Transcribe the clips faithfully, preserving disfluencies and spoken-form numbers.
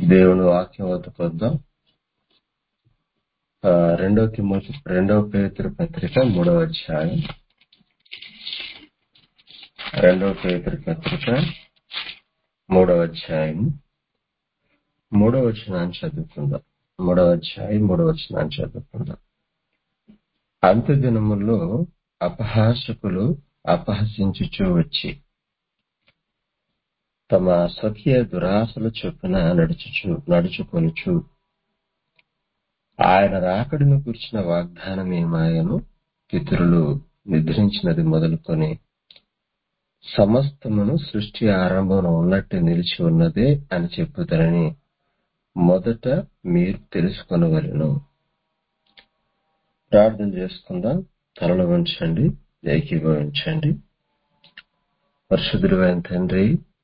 దేవుని వాక్యం వద్దకొద్దాం. ఆ, రెండో తిమోతి రెండవ పేతురు పత్రిక మూడవ అధ్యాయం రెండవ పేతురు పత్రిక మూడవ అధ్యాయం మూడవ వచనాన్ని చదువుకుందాం. మూడవ అధ్యాయం మూడవ వచనాన్ని చదువుకుందాం. అంత్య దినముల్లో అపహాసకులు అపహసించుచూ వచ్చి తమ స్వకీయ దురాశల చొప్పున నడుచుచు నడుచుకొనుచు ఆయన రాకడను గురించిన వాగ్దానం ఏమాయను, పితరులు నిద్రించినది మొదలుకొని సమస్తమును సృష్టి ఆరంభంలో ఉన్నట్టు నిలిచి ఉన్నదే అని చెప్పుతారని మొదట మీరు తెలుసుకొనవలెను. ప్రార్థన చేసుకుందాం. తలలు వంచండి, ఏకీభవించండి. పరిశుద్ధుడు అయిన తండ్రి,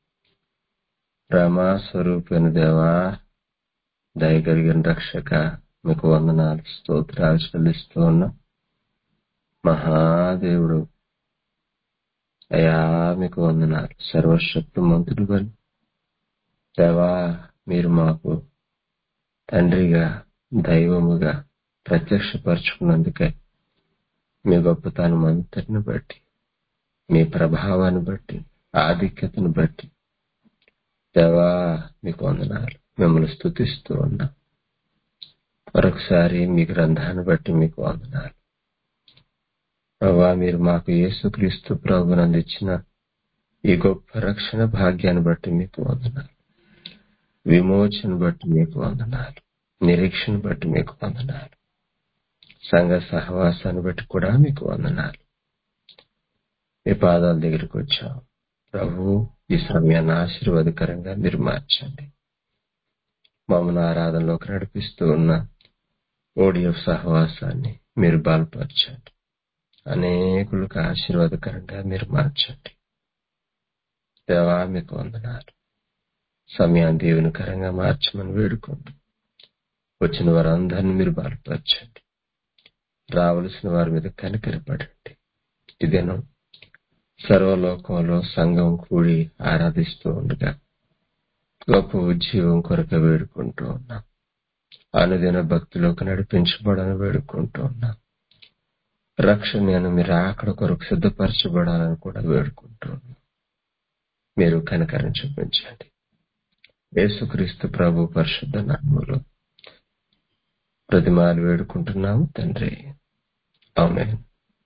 ప్రేమ స్వరూపైన దేవా, దయగలిగిన రక్షక, మీకు వందనాలు స్తోత్రాలు చెల్లిస్తూ ఉన్నా. మహాదేవుడు అయా, మీకు వందనాలు. సర్వశక్తి మంతుడు బలి దేవా, మీరు మాకు తండ్రిగా దైవముగా ప్రత్యక్షపరచుకున్నందుకే మీ గొప్పతనం అంతటిని బట్టి, మీ ప్రభావాన్ని బట్టి, ఆధిక్యతను బట్టి దేవా మీకు వందనాలు. మిమ్మల్ని స్తుతిస్తూ ఉన్నా. మరొకసారి మీ గ్రంథాన్ని బట్టి మీకు వందనాలు. ప్రభా, మీరు మాకు యేసుక్రీస్తు ప్రభువును అందించిన ఈ గొప్ప రక్షణ భాగ్యాన్ని బట్టి మీకు వందనాలు. విమోచన బట్టి మీకు వందనాలు. నిరీక్షణ బట్టి మీకు వందనాలు. సంఘ సహవాసాన్ని బట్టి కూడా మీకు వందనాలు. మీ పాదాల దగ్గరికి వచ్చాం ప్రభు. ఈ సమయాన్ని ఆశీర్వాదకరంగా మీరు మార్చండి. మమ్మల్ని ఆరాధనలోకి నడిపిస్తూ ఉన్న ఓడిఎఫ్ సహవాసాన్ని మీరు బలపరచండి. అనేకులకు ఆశీర్వాదకరంగా మీరు మార్చండి. దేవా మీకు వందనాలు. సమయాన్ని దీవెనకరంగా మార్చమని వేడుకోండి. వచ్చిన వారందరినీ మీరు బలపరచండి. రావలసిన వారి మీద కనికరపడండి. ఇదేనో సర్వలోకంలో సంఘం కూడి ఆరాధిస్తూ ఉండగా గొప్ప ఉజ్జీవం కొరకు వేడుకుంటూ ఉన్నాం. అనుదిన భక్తిలోకి నడిపించబడాలని వేడుకుంటూ ఉన్నాం. రక్షణ మీరు అక్కడ కొరకు సిద్ధపరచబడాలని కూడా వేడుకుంటూ ఉన్నాం. మీరు కనికరం చూపించండి. యేసుక్రీస్తు ప్రభు పరిశుద్ధ నామములో ప్రతిమాలు వేడుకుంటున్నాము తండ్రి, ఆమేన్.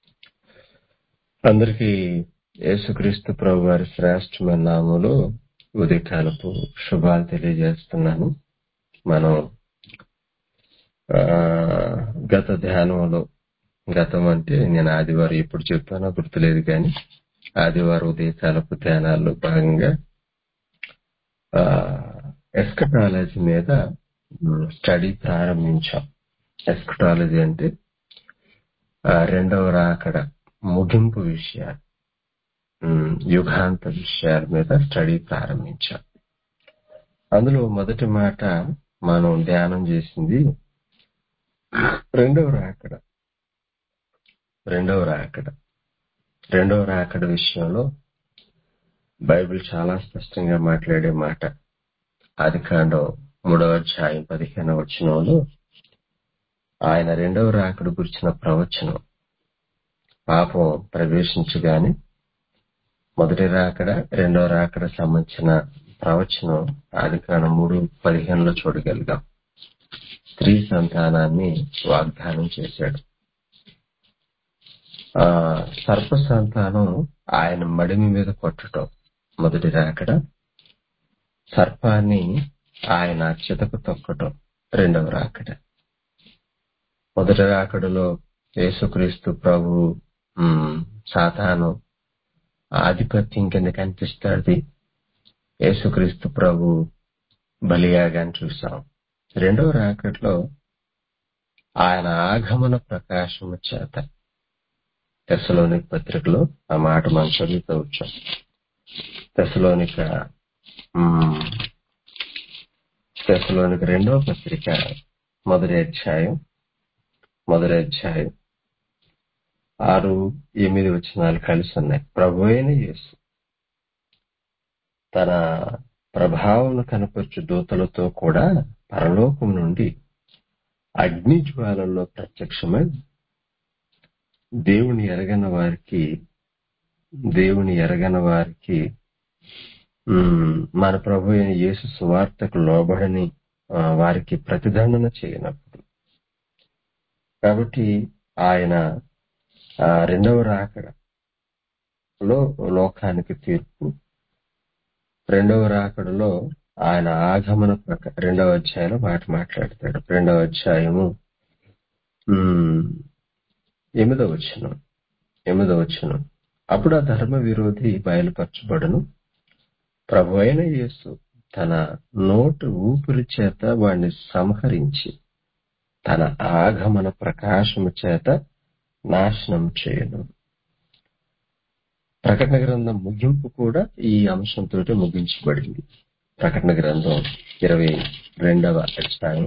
అందరికీ యేసుక్రీస్తు ప్రభు వారి శ్రేష్టమైన నామములో ఉదయకాలపు శుభాలు తెలియజేస్తున్నాను. మనం ఆ గత ధ్యానంలో, గతం అంటే నేను ఆదివారం ఎప్పుడు చెప్తానో గుర్తులేదు, కానీ ఆదివారం ఉదయకాలపు ధ్యానాల్లో భాగంగా ఆ ఎస్కటాలజీ మీద స్టడీ ప్రారంభించాం. ఎస్కటాలజీ అంటే ఆ రెండవ రాకడ ముగింపు విషయాలు, ఉమ్, యుగాంత విషయాల మీద స్టడీ ప్రారంభించాం. అందులో మొదటి మాట మనం ధ్యానం చేసింది రెండవ రాకడ. రెండవ రాకడ రెండవ రాకడ విషయంలో బైబిల్ చాలా స్పష్టంగా మాట్లాడే మాట ఆదికాండం మూడవ అధ్యాయం పదిహేనవ వచనంలో ఆయన రెండవ రాకడ గురించిన ప్రవచనం, పాపం ప్రవేశించగానే మొదటి రాకడ రెండవ రాకడ సంబంధించిన ప్రవచనం ఆదికాండం మూడు పదిహేనులో చూడగలిగాం. స్త్రీ సంతానాన్ని వాగ్దానం చేశాడు. ఆ సర్ప సంతానం ఆయన మడిమి మీద కొట్టడం మొదటి రాకడ, సర్పాన్ని ఆయన చితకు తొక్కటం రెండవ రాకడ. మొదటి రాకడలో యేసుక్రీస్తు ప్రభు ఉమ్, సాతాను ఆధిపత్యం కింద కనిపిస్తాడు. యేసుక్రీస్తు ప్రభు బలియాగాన్ని చూసాం. రెండవ రాకడలో ఆయన ఆగమన ప్రకాశము చేత, తెస్సలోనిక పత్రికలో ఆ మాట మనం చదువుతూ వచ్చాం. తెస్సలోనిక ఉమ్, తెస్సలోనిక రెండవ పత్రిక మొదటి అధ్యాయం మొదటి అధ్యాయం ఆరు ఎనిమిది వచనాలు కలిసి ఉన్నాయి. ప్రభు అయిన యేసు తన ప్రభావం కనపరచు దూతలతో కూడా పరలోకం నుండి అగ్ని జ్వాలల్లో ప్రత్యక్షమై దేవుని ఎరగని వారికి దేవుని ఎరగని వారికి ఉమ్, మన ప్రభు అయిన యేసు సువార్తకు లోబడని ఆ, వారికి ప్రతిదండన చేయనప్పుడు కాబట్టి ఆయన ఆ, రెండవ రాకడలో లోకానికి తీర్పు, రెండవ రాకడలో ఆయన ఆగమన ప్రక రెండవ అధ్యాయంలో మాట మాట్లాడతాడు. రెండవ అధ్యాయము ఉమ్, ఎనిమిదవ వచనం ఎనిమిదవ వచనం అప్పుడు ఆ ధర్మ విరోధి బయలుపరచబడును, ప్రభు అయిన యేసు తన నోటు ఊపిరి చేత వాణ్ణి సంహరించి తన ఆగమన ప్రకాశము చేత నాశనం చేయను. ప్రకటన గ్రంథం ముగింపు కూడా ఈ అంశంతో ముగించబడింది. ప్రకటన గ్రంథం ఇరవై రెండవ అధ్యాయం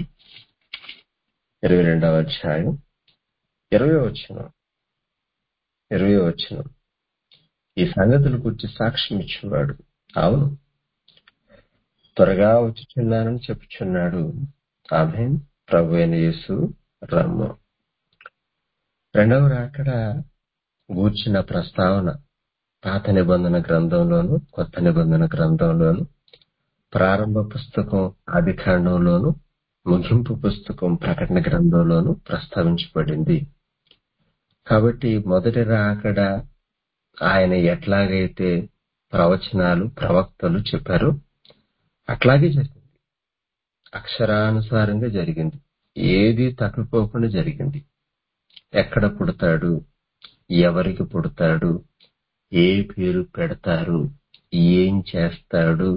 ఇరవై రెండవ అధ్యాయం ఇరవై వచనం ఇరవై వచనం ఈ సంగతుల గురించి సాక్ష్యం ఇచ్చేవాడు. అవును, త్వరగా వచ్చుచున్నానని చెప్పుచున్నాడు. ఆమేన్. ప్రభు అయిన యేసు రమ్ము. రెండవ రాకడ గూర్చిన ప్రస్తావన పాత నిబంధన గ్రంథంలోను కొత్త నిబంధన గ్రంథంలోను, ప్రారంభ పుస్తకం ఆది కాండంలోను, ముగింపు పుస్తకం ప్రకటన గ్రంథంలోను ప్రస్తావించబడింది. కాబట్టి మొదటి రాకడ ఆయన ఎట్లాగైతే ప్రవచనాలు ప్రవక్తలు చెప్పారో అట్లాగే జరిగింది. అక్షరానుసారంగా జరిగింది. ఏది తప్పిపోకుండా జరిగింది. ఎక్కడ పుడతాడు, ఎవరికి పుడతాడు, ఏ పేరు పెడతారు, ఏం చేస్తాడు,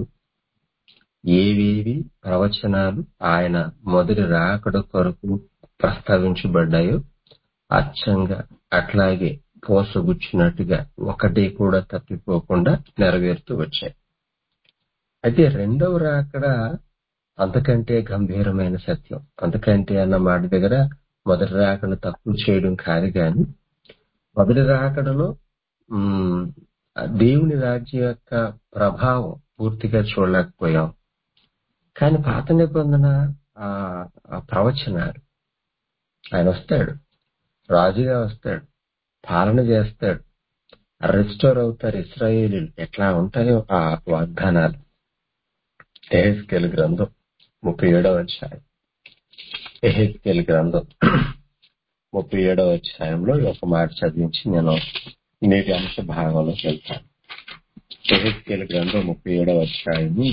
ఏవేవి ప్రవచనాలు ఆయన మొదటి రాకడ కొరకు ప్రస్తావించబడ్డాయో అచ్చంగా అట్లాగే పోసగుచ్చినట్టుగా ఒకటి కూడా తప్పిపోకుండా నెరవేరుతూ వచ్చాయి. అయితే రెండవ రాకడ అంతకంటే గంభీరమైన సత్యం. అంతకంటే అన్న మాట దగ్గర మొదటి రాకడను తక్కువ చేయడం కాదు, కానీ మొదటి రాకడలో ఉమ్, దేవుని రాజ్యం యొక్క ప్రభావం పూర్తిగా చూడలేకపోయాం. కానీ పాత నిబంధన ఆ ఆ ప్రవచనాలు, ఆయన వస్తాడు, రాజుగా వస్తాడు, పాలన చేస్తాడు, రెస్టోర్ అవుతారు ఇశ్రాయేలీలు, ఎట్లా ఉంటాయో ఆ వాగ్దానాలు. ఎహెజ్కేలు గ్రంథం ముప్పై ఏడవ అధ్యాయం ఎహెజ్కేలు గ్రంథం ముప్పై ఏడవ అధ్యాయంలో ఈ ఒక మాట చదివించి నేను నేటి అంశ భాగంలోకి వెళ్తాను. ఎహెజ్కేలు గ్రంథం ముప్పై ఏడవ అధ్యాయము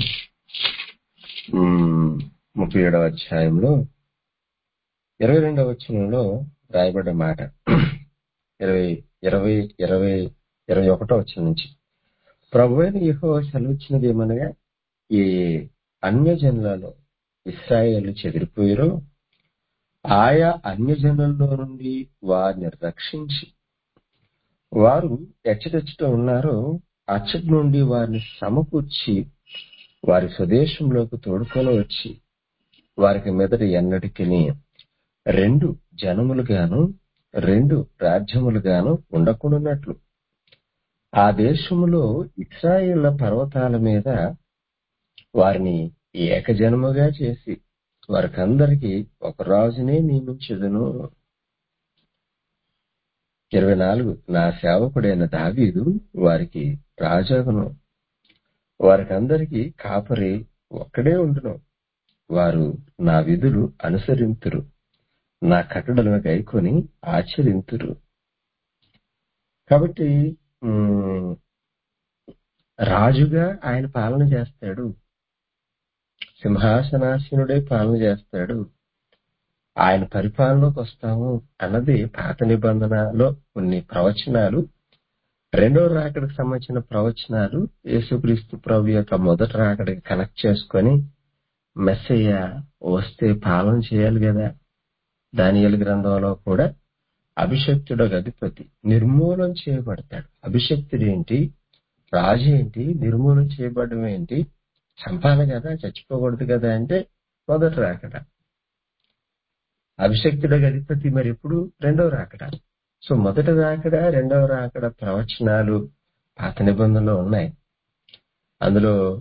ఉమ్, ముప్పై ఏడవ అధ్యాయంలో ఇరవై రెండవ వచనంలో రాయబడ్డ మాట ఇరవై ఇరవై ఇరవై ఇరవై ఒకటో వచనం నుంచి, ప్రభువైన యెహోవా సెలవిచ్చినది ఏమనగా, ఈ అన్యజనులలో ఇశ్రాయేలు చెదిరిపోయారో ఆయా అన్యజనుల్లో నుండి వారిని రక్షించి, వారు ఎచ్చటెచ్చట ఉన్నారో అచ్చటి నుండి వారిని సమకూర్చి వారి స్వదేశంలోకి తోడుకొని వచ్చి వారికి మీదట ఎన్నటికిని రెండు జనములుగాను రెండు రాజ్యములుగాను ఉండకుండానట్లు ఆ దేశములో ఇశ్రాయేళ్ల పర్వతాల మీద వారిని ఏకజనముగా చేసి వారికందరికీ ఒక రాజునే నియమించెదను. ఇరవై నాలుగు నా సేవకుడైన దావీదు వారికి రాజాగును, వారికందరికీ కాపరి ఒక్కడే ఉండును. వారు నా విధులు అనుసరింతురు, నా కట్టడలను గైకొని ఆచరింతురు. కాబట్టి ఉమ్, రాజుగా ఆయన పాలన చేస్తాడు, సింహాసనాసీనుడే పాలన చేస్తాడు. ఆయన పరిపాలనలోకి వస్తాము అన్నది పాత నిబంధనలో కొన్ని ప్రవచనాలు. రెండో రాకడికి సంబంధించిన ప్రవచనాలు యేసుక్రీస్తు ప్రభు యొక్క మొదటి రాకడికి కనెక్ట్ చేసుకొని మెస్సయ్య వస్తే పాలన చేయాలి కదా. దానియేలు గ్రంథంలో కూడా అభిషక్తుడు అధిపతి నిర్మూలన చేయబడతాడు. అభిషక్తుడు ఏంటి, రాజు ఏంటి, నిర్మూలన చేయబడడం ఏంటి, చంపాలి కదా, చచ్చిపోకూడదు కదా అంటే మొదటి రాకడ. అభిషక్తుడు అధిపతి మరి ఇప్పుడు రెండవ రాకడ. సో మొదటి రాకడ రెండవ రాకడ ప్రవచనాలు పాత నిబంధనలో ఉన్నాయి. అందులో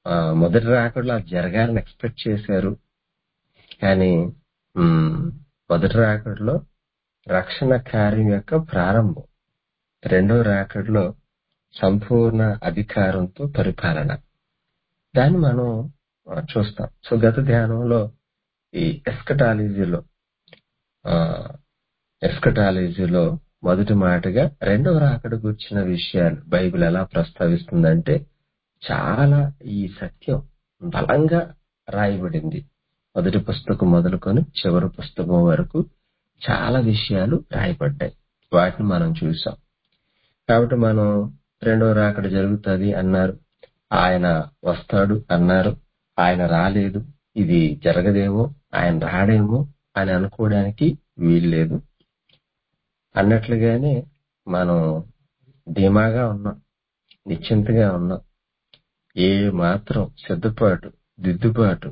ఆ, మొదటి రాకడలో అది జరగాలని ఎక్స్పెక్ట్ చేశారు. కానీ ఉమ్, మొదటి రాకడలో రక్షణ కార్యం యొక్క ప్రారంభం, రెండో రాకడలో సంపూర్ణ అధికారంతో పరిపాలన, దాన్ని మనం ఆ, చూస్తాం. సో గత ధ్యానంలో ఈ ఎస్కటాలజీలో ఆ ఎస్కటాలజీలో మొదటి మాటగా రెండవ రాకడ గురించిన విషయాలు బైబిల్ ఎలా ప్రస్తావిస్తుందంటే చాలా ఈ సత్యం బలంగా రాయబడింది. మొదటి పుస్తకం మొదలుకొని చివరి పుస్తకం వరకు చాలా విషయాలు రాయబడ్డాయి. వాటిని మనం చూసాం. కాబట్టి మనం రెండవ రాకడ జరుగుతుంది అన్నారు, ఆయన వస్తాడు అన్నారు, ఆయన రాలేదు, ఇది జరగదేమో, ఆయన రాడేమో అని అనుకోవడానికి వీల్లేదు. అన్నట్లుగానే మనం ధీమాగా ఉన్నాం, నిశ్చింతగా ఉన్నాం. ఏ మాత్రం సిద్ధపాటు దిద్దుబాటు,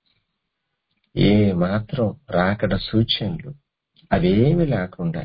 ఏ మాత్రం రాకడ సూచనలు అవేమి లేకుండా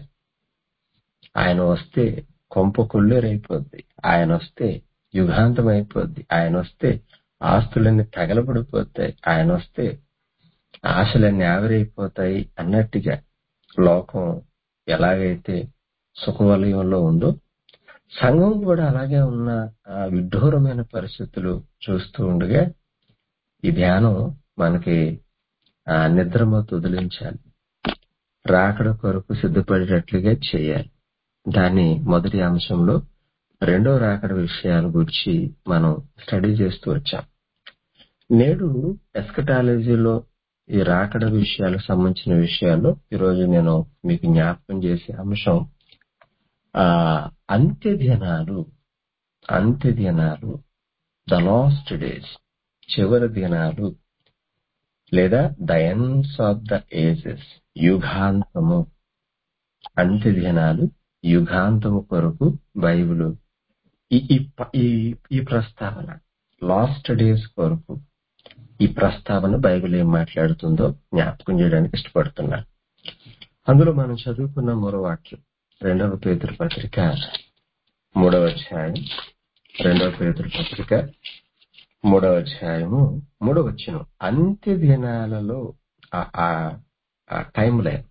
ఆయన వస్తే కొంప కొల్లేరైపోద్ది, ఆయన వస్తే యుగాంతం అయిపోద్ది, ఆయన వస్తే ఆస్తులన్నీ తగలబడిపోతాయి, ఆయన వస్తే ఆశలన్నీ ఆవిరైపోతాయి అన్నట్టుగా లోకం ఎలాగైతే సుఖవలయంలో ఉందో సంఘం కూడా అలాగే ఉన్న ఆ విడ్డూరమైన పరిస్థితులు చూస్తూ ఉండగా ఈ ధ్యానం మనకి ఆ నిద్రమత్తు వదిలించాలి, రాకడ కొరకు సిద్ధపడేటట్లుగా చేయాలి. దాన్ని మొదటి అంశంలో రెండో రాకడ విషయాల గురించి మనం స్టడీ చేస్తూ వచ్చాం. నేడు ఎస్కటాలజీలో ఈ రాకడ విషయాలకు సంబంధించిన విషయాల్లో ఈరోజు నేను మీకు జ్ఞాపకం చేసే అంశం ఆ అంత్య దినాలు అంత్య దినాలు ద లాస్ట్ డేస్, చివరి దినాలు లేదా the ends of the ages, యుగాంతము, అంత్య దినాలు, యుగాంతము కొరకు బైబిల్ ఈ ఈ ప- ఈ- ఈ ప్రస్తావన లాస్ట్ డేస్ కొరకు ఈ ప్రస్తావన బైబిల్ ఏం మాట్లాడుతుందో జ్ఞాపకం చేయడానికి ఇష్టపడుతున్నాను. అందులో మనం చదువుకున్న మరో వాక్యం రెండవ పేతురు పత్రిక మూడవ అధ్యాయం, రెండవ పేతురు పత్రిక మూడవ అధ్యాయము మూడవ వచనం. అంత్య దినాలలో ఆ- ఆ- ఆ టైం లైన్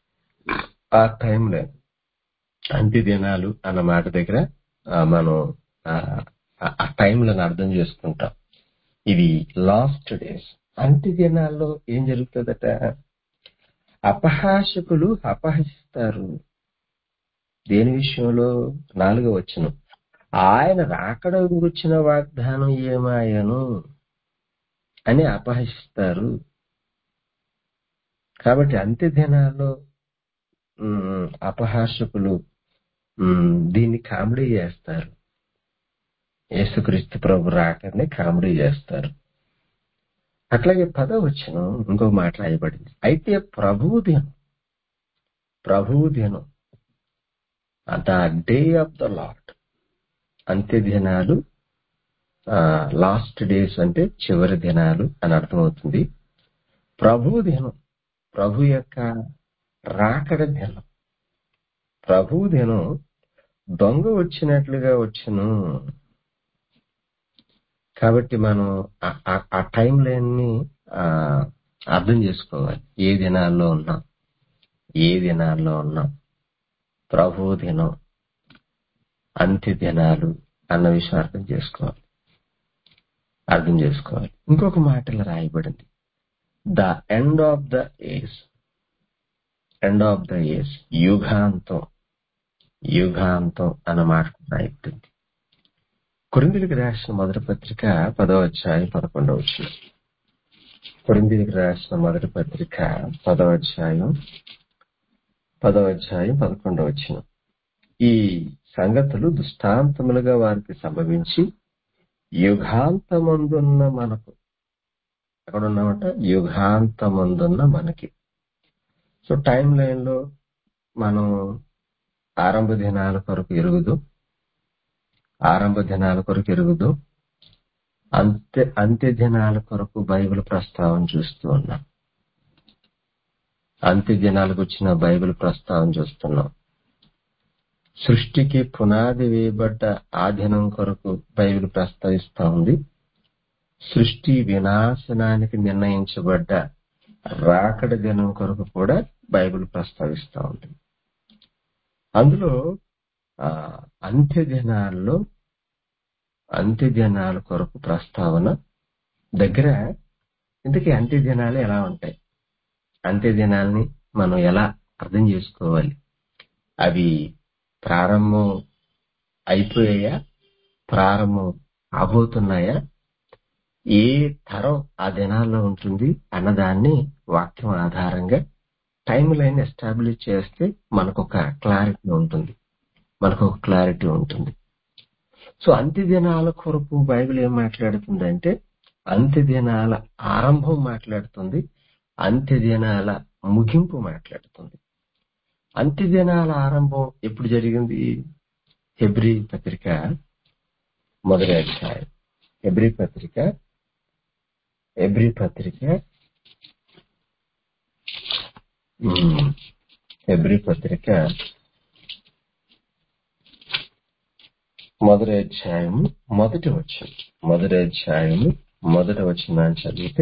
ఆ టైం లైన్ అంత్య దినాలు అన్న మాట దగ్గర ఆ, మనం ఆ ఆ టైంలను అర్థం చేసుకుంటాం. ఇవి లాస్ట్ డేస్. అంత్య దినాల్లో ఏం జరుగుతుందట? అపహాసకులు అపహసిస్తారు. దేని విషయంలో? నాలుగో వచనం, ఆయన రాకడ గురించిన వాగ్దానం ఏమాయను అని అపహసిస్తారు. కాబట్టి అంత్య దినాల్లో ఉమ్, అపహాసకులు ఉమ్, దీన్ని కామెడీ చేస్తారు. యేసుక్రీస్తు ప్రభు రాకని కామెడీ చేస్తారు. అట్లాగే పదవచనం ఇంకో మాట రాయబడింది, అయితే ప్రభువు దినం ప్రభువు దినం the day of the lord, అంత్య దినాలు, లాస్ట్ డేస్ అంటే చివరి దినాలు అని అర్థమవుతుంది. ప్రభువు దినం, ప్రభు యొక్క రాకడ దినం, ప్రభువు దినం దొంగ వచ్చినట్లుగా వచ్చును. కాబట్టి మనం ఆ- ఆ- ఆ టైం లైన్ని ఆ, అర్థం చేసుకోవాలి. ఏ దినాల్లో ఉన్నాం, ఏ దినాల్లో ఉన్నాం, ప్రభు దినం, అంత్య దినాలు అన్న విషయం అర్థం చేసుకోవాలి అర్థం చేసుకోవాలి ఇంకొక మాటలో రాయబడింది, the end of the age, end of the age, యుగాంతం, యుగాంతం అన్న మాట రాయబడింది. కొరింథీయులకు రాసిన మొదటి పత్రిక పదవ అధ్యాయం పదకొండవ వచనం. కొరింథీయులకు రాసిన మొదటి పత్రిక పదవ అధ్యాయం పదవ అధ్యాయం పదకొండవ వచనం. ఈ సంగతులు దృష్టాంతములుగా వారికి సంభవించి యుగాంతమందున్న మనకు, ఎక్కడ ఉన్నామంట? యుగాంతమందున్న మనకి. సో టైం లైన్ లో మనం ఆరంభ దినాల కొరకు ఎరుగుదు ఆరంభ దినాల కొరకు ఎరుగుదు అంత్య అంత్య దినాల కొరకు బైబిల్ ప్రస్తావన చూస్తూ ఉన్నాం. అంత్య దినాలకు వచ్చిన బైబిల్ ప్రస్తావన చూస్తున్నాం. సృష్టికి పునాది వేయబడ్డ ఆ దినం కొరకు బైబిల్ ప్రస్తావిస్తా ఉంది. సృష్టి వినాశనానికి నిర్ణయించబడ్డ రాకడ దినం కొరకు కూడా బైబిల్ ప్రస్తావిస్తా ఉంది. అందులో ఆ అంత్య దినాల్లో అంత్య దినాల కొరకు ప్రస్తావన దగ్గర ఇంతకీ అంత్య దినాలు ఎలా ఉంటాయి, అంత్య దినాల్ని మనం ఎలా అర్థం చేసుకోవాలి, అవి ప్రారంభం అయిపోయాయా, ప్రారంభం అవబోతున్నాయా, ఏ తరం ఆ దినాల్లో ఉంటుంది అన్నదాన్ని వాక్యం ఆధారంగా టైం లైన్ ఎస్టాబ్లిష్ చేస్తే మనకు ఒక క్లారిటీ ఉంటుంది మనకు ఒక క్లారిటీ ఉంటుంది సో అంత్య దినాల కొరకు బైబిల్ ఏం మాట్లాడుతుందంటే అంత్య దినాల ఆరంభం మాట్లాడుతుంది, అంత్య దినాల ముగింపు మాట్లాడుతుంది. అంత్య దినాల ఆరంభం ఎప్పుడు జరిగింది? హెబ్రీ పత్రిక మొదటి అధ్యాయం. హెబ్రీ పత్రిక హెబ్రీ పత్రిక ఉమ్, హెబ్రీ పత్రిక మొదటి అధ్యాయము మొదటి వచనం మొదటి అధ్యాయము మొదటి వచనాన్ని చదివితే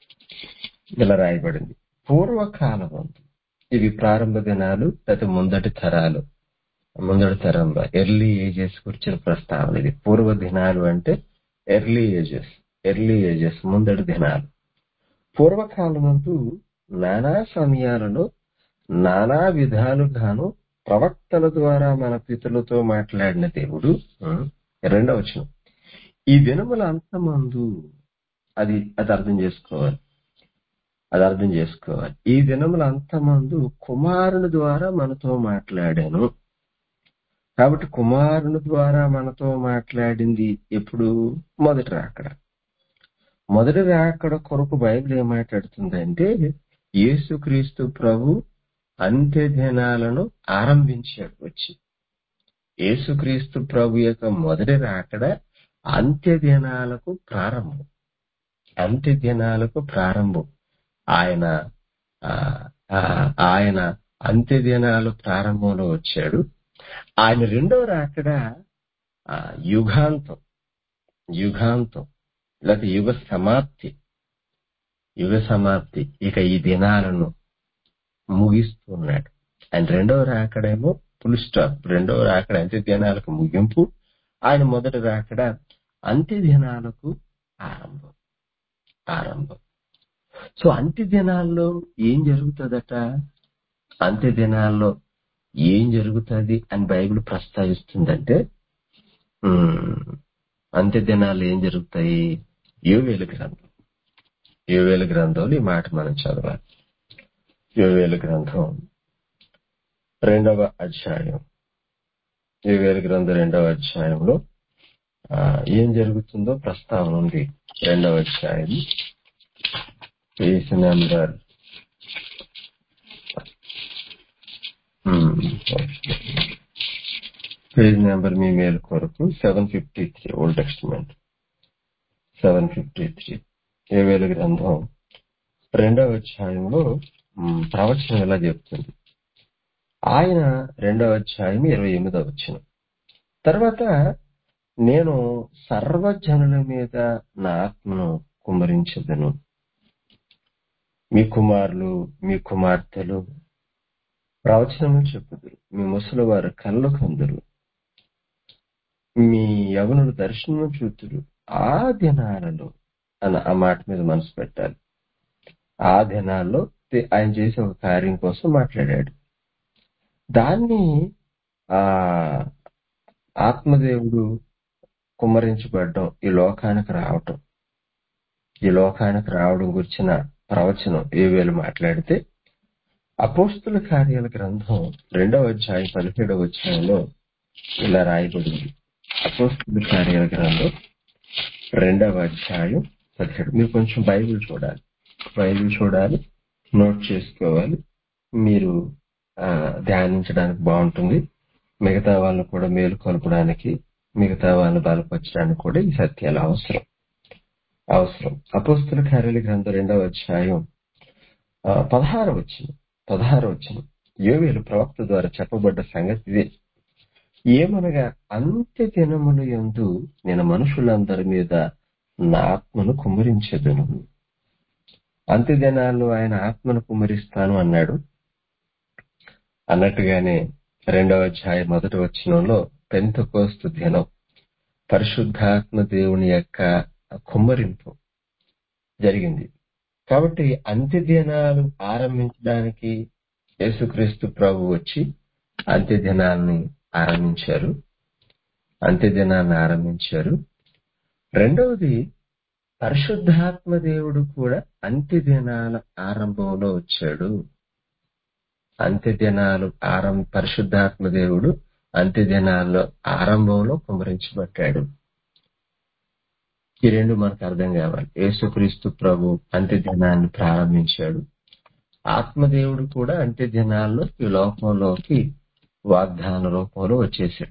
ఇలా రాయబడింది. పూర్వకాలం ఇవి ప్రారంభ దినాలు లేదా ముందటి తరాలు, ముందటి తరంలో ఎర్లీ ఏజెస్ గురించిన ప్రస్తావన. ఇది పూర్వ దినాలు అంటే ఎర్లీ ఏజెస్ ఎర్లీ ఏజెస్ ముందటి దినాలు. పూర్వకాలమందు నానా సమయాలలో నానా విధాలుగాను ప్రవక్తల ద్వారా మన పితరులతో మాట్లాడిన దేవుడు. ఉం, రెండవ వచనం, ఈ దినముల అంతమందు అది అది అర్థం చేసుకోవాలి అది అర్థం చేసుకోవాలి ఈ దినముల అంతమందు కుమారుని ద్వారా మనతో మాట్లాడాను. కాబట్టి కుమారుని ద్వారా మనతో మాట్లాడింది ఎప్పుడు? మొదటి రాకడ. మొదటి రాకడ కొరకు బైబిల్ ఏం మాట్లాడుతుందంటే యేసుక్రీస్తు ప్రభు అంత్య దినాలను ఆరంభించాడు వచ్చి. యేసుక్రీస్తు ప్రభు యొక్క మొదటి రాకడ అంత్య దినాలకు ప్రారంభం అంత్య దినాలకు ప్రారంభం ఆయన ఆ, ఆ, ఆయన అంత్య దినాలు ప్రారంభంలో వచ్చాడు. ఆయన రెండవ రాకడ ఆ, యుగాంతం యుగాంతం లేకపోతే యుగ సమాప్తి యుగ సమాప్తి ఇక ఈ దినాలను ముగిస్తున్నాడు. ఆయన రెండవ రాకడేమో ఫుల్ స్టాప్, రెండవ రాకడ అంత్య దినాలకు ముగింపు, ఆయన మొదటి రాకడ అంత్య దినాలకు ఆరంభం ఆరంభం సో అంత్య దినాల్లో ఏం జరుగుతుందట? అంత్య దినాల్లో ఏం జరుగుతుంది అని బైబిల్ ప్రస్తావిస్తుందంటే ఉమ్, అంత్య దినాల్లో ఏం జరుగుతాయి? యోవేలు గ్రంథం యోవేలు గ్రంథంలో ఈ మాట మనం చదవాలి. యోవేలు గ్రంథం రెండవ అధ్యాయం యోవేలు గ్రంథం రెండవ అధ్యాయంలో ఆ, ఏం జరుగుతుందో ప్రస్తావన ఉంది. రెండవ అధ్యాయం పేజ్ నెంబర్ పేజ్ నెంబర్ మీ మేలు కొరకు seven fifty three old testament seven fifty three యోవేలు గ్రంథం రెండవ అధ్యాయంలో ఉమ్, ప్రవచనం ఎలా చెప్తుంది. ఆయన రెండవ అధ్యాయం ఇరవై ఎనిమిదవ వచనం, తర్వాత నేను సర్వజనుల మీద నా ఆత్మను కుమ్మరించదను, మీ కుమారులు మీ కుమార్తెలు ప్రవచనము చెప్పుదురు, మీ ముసలి వారు కళ్ళు కందురు, మీ యవనులు దర్శనం చూతురు. ఆ దినాలలో అన్న ఆ మాట మీద మనసు పెట్టాలి. ఆ దినాల్లో దే- ఆయన చేసే ఒక కార్యం కోసం మాట్లాడాడు. దాన్ని ఆ ఆత్మదేవుడు కుమ్మరించబడ్డం, ఈ లోకానికి రావటం ఈ లోకానికి రావడం గురించిన ప్రవచనం యోవేలు మాట్లాడితే అపోస్తుల కార్యాల గ్రంథం రెండవ అధ్యాయం పదిహేడవ అధ్యాయంలో ఇలా రాయబడింది. అపోస్తుల కార్యాల గ్రంథం రెండవ అధ్యాయం పదిహేడు. మీరు కొంచెం బైబిల్ చూడాలి బైబిల్ చూడాలి నోట్ చేసుకోవాలి. మీరు ఆ, ధ్యానించడానికి బాగుంటుంది. మిగతా వాళ్ళని కూడా మేలుకొల్పడానికి, మిగతా వాళ్ళని బలపరచడానికి కూడా ఈ సత్యాలు అవసరం అవసరం అపోస్తుల కార్యాల గ్రంథం రెండవ అధ్యాయం ఆ, పదహారు వచ్చిన పదహారు వచ్చిన యోవేలు ప్రవక్త ద్వారా చెప్పబడ్డ సంగతి ఇదే. ఏమనగా అంత్య దినముల యందు నేను మనుషులందరి మీద నా ఆత్మను కుమ్మరించెదను. అంత్య దినాల్లో ఆయన ఆత్మను కుమ్మరిస్తాను అన్నాడు. అన్నట్టుగానే రెండవ అధ్యాయం మొదటి వచనంలో పెంతెకోస్తు దినం, పరిశుద్ధాత్మ దేవుని యొక్క కుమ్మరింపు జరిగింది. కాబట్టి అంత్య దినాలు ఆరంభించడానికి యేసుక్రీస్తు ప్రభు వచ్చి అంత్య దినాన్ని ఆరంభించారు అంత్య దినాన్ని ఆరంభించారు రెండవది, పరిశుద్ధాత్మ దేవుడు కూడా అంత్య దినాల ఆరంభంలో వచ్చాడు. అంత్య దినాలు ఆరంభ పరిశుద్ధాత్మ దేవుడు అంత్య దినాల్లో ఆరంభంలో కుమ్మరించబడ్డాడు. ఈ రెండు మనకు అర్థం కావాలి. యేసుక్రీస్తు ప్రభు అంత్య దినాన్ని ప్రారంభించాడు. ఆత్మదేవుడు కూడా అంత్య దినాల్లో ఈ లోకంలోకి వాగ్దాన రూపంలో వచ్చేసాడు.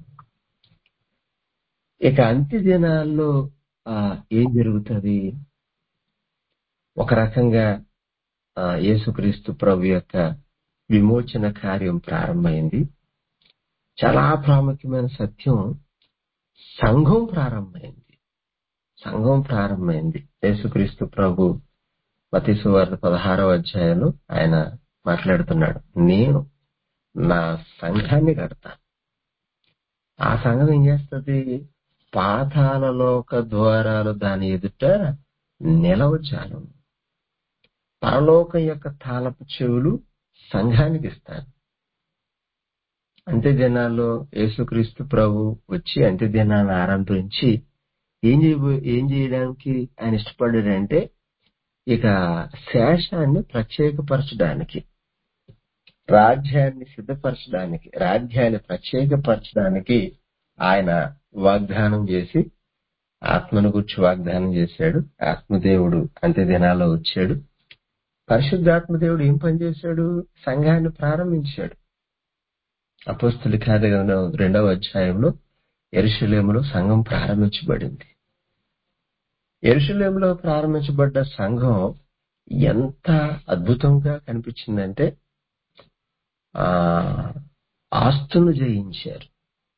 ఇక అంత్య దినాల్లో ఆ, ఏం జరుగుతుంది? ఒక రకంగా ఆ, యేసుక్రీస్తు ప్రభు యొక్క విమోచన కార్యం ప్రారంభమైంది. చాలా ప్రాముఖ్యమైన సత్యం, సంఘం ప్రారంభమైంది. సంఘం ప్రారంభమైంది. యేసుక్రీస్తు ప్రభు మత్తయి సువార్త పదహారవ అధ్యాయంలో ఆయన మాట్లాడుతున్నాడు, నేను నా సంఘాన్ని కడతాను. ఆ సంఘం ఏం చేస్తుంది? పాతాళలోక ద్వారాలు దాని ఎదుట నిలవజాలం. పరలోకం యొక్క తాళపు చెవులు సంఘానికి ఇస్తాను. అంత్య దినాల్లో యేసుక్రీస్తు ప్రభు వచ్చి అంత్య దినాన్ని ఆరంభించి ఏం చేయబో ఏం చేయడానికి ఆయన ఇష్టపడ్డాడంటే, ఇక శేషాన్ని ప్రత్యేకపరచడానికి, రాజ్యాన్ని సిద్ధపరచడానికి, రాజ్యాన్ని ప్రత్యేకపరచడానికి ఆయన వాగ్దానం చేసి ఆత్మను గురించి వాగ్దానం చేశాడు. ఆత్మదేవుడు అంత్య దినాల్లో వచ్చాడు. పరిశుద్ధాత్మ దేవుడు ఏం పని చేశాడు? సంఘాన్ని ప్రారంభించాడు. అపోస్తలుల కార్యగ్రంథం రెండవ అధ్యాయంలో యెరూషలేములో సంఘం ప్రారంభించబడింది. యెరూషలేములో ప్రారంభించబడ్డ సంఘం ఎంత అద్భుతంగా కనిపించిందంటే, ఆ ఆస్తును జయించారు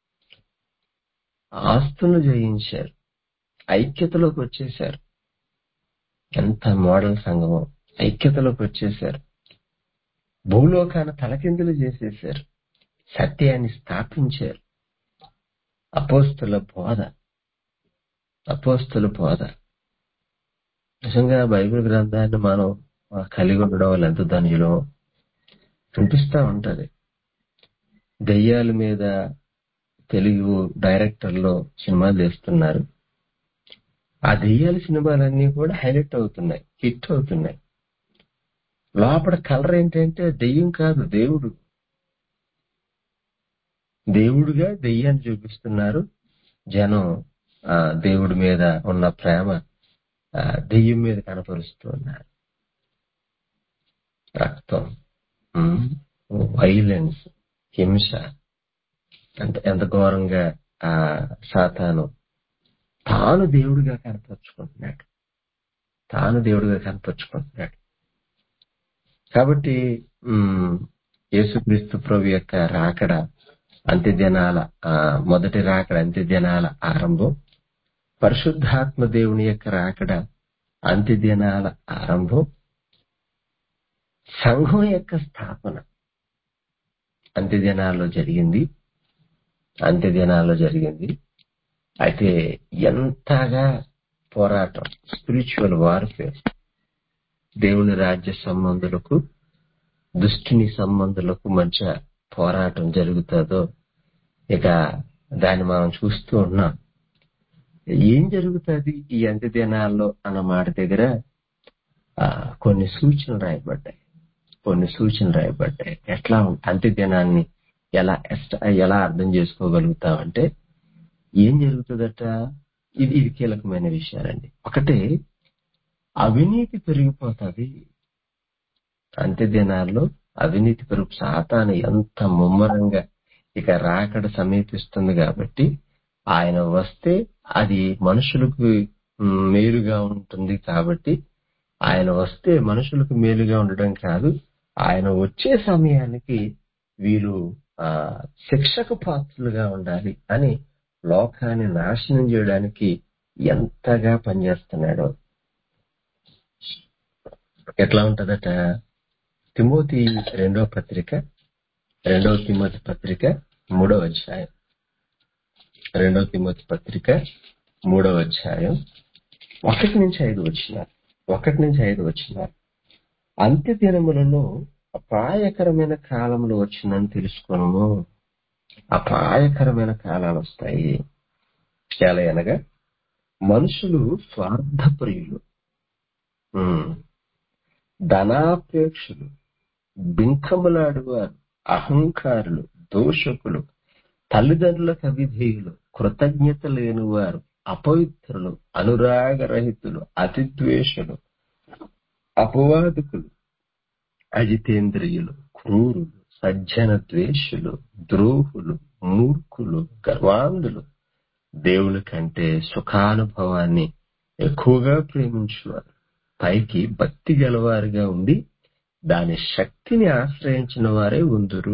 ఆస్తును జయించారు ఐక్యతలోకి వచ్చేశారు. ఎంత మోడల్ సంఘమో! ఐక్యతలోకి వచ్చేశారు. భూలోకాన్ని తలకిందులు చేసేశారు. సత్యాన్ని స్థాపించారు. అపోస్తుల బోధ అపోస్తుల బోధ నిజంగా బైబిల్ గ్రంథాన్ని మనం ఆ, కలిగి ఉండడం వల్ల ఎంత ధన్యులో అనిపిస్తా ఉంటది. దెయ్యాల మీద తెలుగు డైరెక్టర్లు సినిమాలు తీస్తున్నారు. ఆ దెయ్యాల సినిమాలన్నీ కూడా హైలైట్ అవుతున్నాయి, హిట్ అవుతున్నాయి. లోపల కలర్ ఏంటంటే దెయ్యం కాదు, దేవుడు. దేవుడుగా దెయ్యాన్ని చూపిస్తున్నారు. జనం ఆ దేవుడి మీద ఉన్న ప్రేమ ఆ, దెయ్యం మీద కనపరుస్తూ ఉన్నారు. రక్తం, వైలెన్స్, హింస, ఎంత ఎంత ఘోరంగా ఆ సాతాను తాను దేవుడిగా కనపరుచుకుంటున్నాడు. తాను దేవుడిగా కనపరుచుకుంటున్నాడు. కాబట్టి ఉమ్, యేసుక్రీస్తు ప్రభు యొక్క రాకడ అంత్య దినాల ఆ, మొదటి రాకడ అంత్య దినాల ఆరంభం. పరిశుద్ధాత్మ దేవుని యొక్క రాకడ అంత్య దినాల ఆరంభం. సంఘం యొక్క స్థాపన అంత్య దినాల్లో జరిగింది. అంత్య దినాల్లో జరిగింది. అయితే ఎంతగా పోరాటం, స్పిరిచువల్ వార్ఫేర్, దేవుని రాజ్య సంబంధులకు దుష్టుని సంబంధులకు మధ్య పోరాటం జరుగుతుందో ఇక దాన్ని మనం చూస్తూ ఉన్నాం. ఏం జరుగుతుంది ఈ అంత్య దినాల్లో అన్న మాట దగ్గర ఆ, కొన్ని సూచనలు రాయబడ్డాయి. కొన్ని సూచనలు రాయబడ్డాయి. ఎట్లా ఉం- అంత్య దినాన్ని ఎలా ఎస్ట- ఎలా అర్థం చేసుకోగలుగుతామంటే, ఏం జరుగుతుందట? ఇది ఇది కీలకమైన విషయాలండి. ఒకటి, అవినీతి పెరిగిపోతుంది. అంత్య దినాల్లో అవినీతి పెరుగు, సాతాను ఎంత ముమ్మరంగా ఇక రాకడ సమీపిస్తుంది కాబట్టి ఆయన వస్తే అది మనుషులకు మ్, మేలుగా ఉంటుంది. కాబట్టి ఆయన వస్తే మనుషులకు మేలుగా ఉండడం కాదు, ఆయన వచ్చే సమయానికి వీరు ఆ శిక్షకు పాత్రులుగా ఉండాలి అని లోకాన్ని నాశనం చేయడానికి ఎంతగా పనిచేస్తున్నాడో. ఎట్లా ఉంటదట? తిమోతి రెండో పత్రిక రెండవ తిమోతి పత్రిక మూడవ అధ్యాయం రెండవ తిమోతి పత్రిక మూడవ అధ్యాయం ఒకటి నుంచి ఐదు వచ్చినారు ఒకటి నుంచి ఐదు వచ్చినారు అంత్య దినములలో అపాయకరమైన కాలంలో వచ్చిందని తెలుసుకున్నాము. అపాయకరమైన కాలాలు వస్తాయి. ఎలా అనగా మనుషులు స్వార్థప్రియులు, ఉమ్, ధనాపేక్షులు, బింకములాడువారు, అహంకారులు, దోషకులు, తల్లిదండ్రులకు అవిధేయులు, కృతజ్ఞత లేనివారు, అపవిత్రులు, అనురాగరహితులు, అతిద్వేషులు, అపవాదకులు, అజితేంద్రియులు, క్రూరులు, సజ్జన ద్వేషులు, ద్రోహులు, మూర్ఖులు, గర్వాంధులు, దేవుని కంటే సుఖానుభవాన్ని ఎక్కువగా ప్రేమించువారు, పైకి భక్తి గలవారుగా ఉండి దాని శక్తిని ఆశ్రయించిన వారే ఉందురు.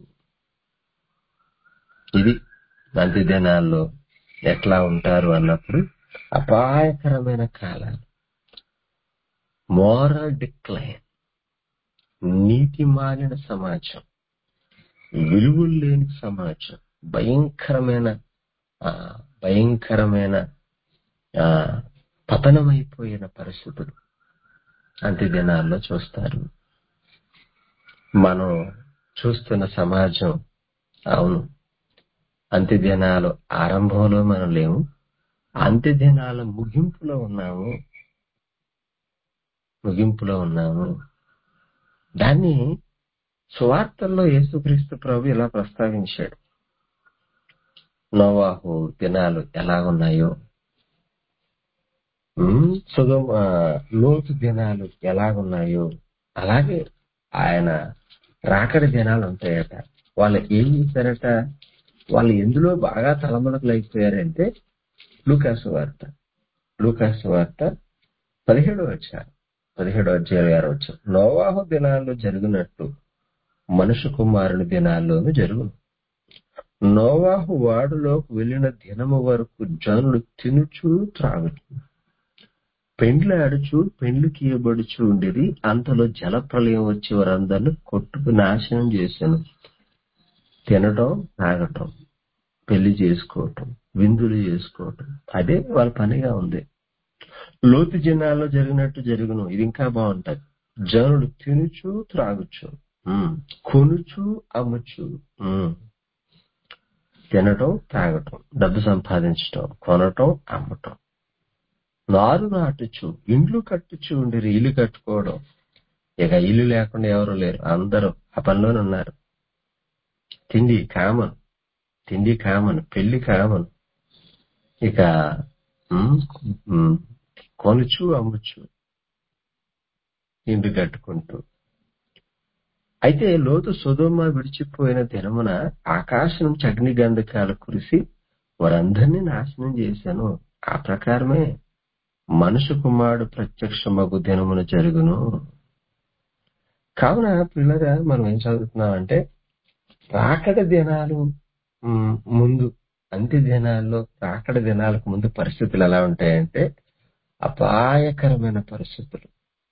ఇది అంత్య దినాల్లో ఎట్లా ఉంటారు అన్నప్పుడు అపాయకరమైన కాలాలు, మోరల్ డిక్లైన్, నీతి మాలిన సమాజం, విలువలు లేని సమాజం, భయంకరమైన ఆ, భయంకరమైన ఆ పతనమైపోయిన పరిస్థితులు అంత్య దినాల్లో చూస్తారు. మనం చూస్తున్న సమాజం, అవును, అంత్య దినాలు ఆరంభంలో మనం లేము, అంత్య దినాల ముగింపులో ఉన్నాము ముగింపులో ఉన్నాము దాన్ని సువార్తల్లో యేసుక్రీస్తు ప్రభు ఇలా ప్రస్తావించాడు. నోవాహు దినాలు ఎలాగున్నాయో, ఉమ్, సొదొమ లోతు దినాలు ఎలాగున్నాయో అలాగే ఆయన రాకడి దినాలు ఉంటాయట. వాళ్ళు ఏం చేశారట? వాళ్ళు ఎందులో బాగా తలమునకలు అయిపోయారంటే లూకాసు వార్త లూకాసు వార్త పదిహేడో వచ్చారు పదిహేడో అధ్యాయం ఆరో వచ్చారు. నోవాహు దినాల్లో జరిగినట్టు మనుషు కుమారుని దినాల్లోనూ జరుగును. నోవాహు వాడులోకి వెళ్లిన దినము వరకు జనులు తినుచు త్రాగుచు పెండ్లాడుచు పెండ్లు కీయబడుచు ఉండేది. అంతలో జల ప్రళయం వచ్చి వారందరినీ కొట్టుకు నాశనం చేశాను. తినటం, తాగటం, పెళ్లి చేసుకోవటం, విందులు చేసుకోవటం, అదే వాళ్ళ పనిగా ఉంది. లోతు దినాల్లో జరిగినట్టు జరుగును. ఇది ఇంకా బాగుంటది. జనులు తినుచు త్రాగుచు, ఉమ్, కొనుచు అమ్ముచు, ఉమ్, తినటం, తాగటం, డబ్బు సంపాదించటం, కొనటం, అమ్మటం, నారు నాటుచు, ఇండ్లు కట్టుచు ఉండేది. ఇల్లు కట్టుకోవడం, ఇక ఇల్లు లేకుండా ఎవరు లేరు, అందరూ ఆ పనిలోనే ఉన్నారు. తిండి కామన్ తిండి కామన్ పెళ్లి కామన్ ఇక ఉమ్, ఉమ్, కొనుచు అమ్ముచు, ఇండ్లు కట్టుకుంటూ. అయితే లోతు సొదొమ విడిచిపోయిన దినమున ఆకాశం నుంచి అగ్ని గంధకాలు కురిసి వారందరినీ నాశనం చేశాను. ఆ ప్రకారమే మనుషు కుమారుడు ప్రత్యక్షమగు దినమున జరుగును. కావున పిల్లగా మనం ఏం చదువుతున్నామంటే రాకడ దినాలు ఉమ్, ముందు అంత్య దినాల్లో రాకడ దినాలకు ముందు పరిస్థితులు ఎలా ఉంటాయంటే అపాయకరమైన పరిస్థితులు,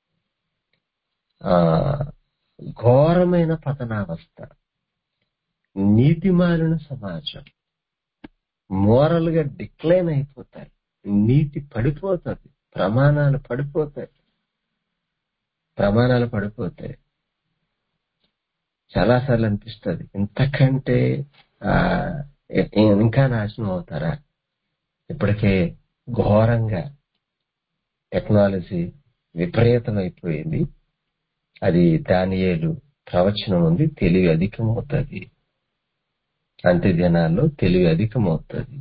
ఆ ఘోరమైన పతనావస్థ, నీతిమాలిన సమాజం, మోరల్ గా డిక్లైన్ అయిపోతాయి, నీతి పడిపోతుంది, ప్రమాణాలు పడిపోతాయి ప్రమాణాలు పడిపోతాయి చాలాసార్లు అనిపిస్తుంది, ఇంతకంటే ఆ ఇ- ఇంకా నాశనం అవుతారా? ఇప్పటికే ఘోరంగా టెక్నాలజీ విపరీతం అయిపోయింది. అది దానియేలు ప్రవచనం ఉంది, తెలివి అధికమవుతుంది, అంత్య దినాల్లో తెలివి అధికమవుతుంది.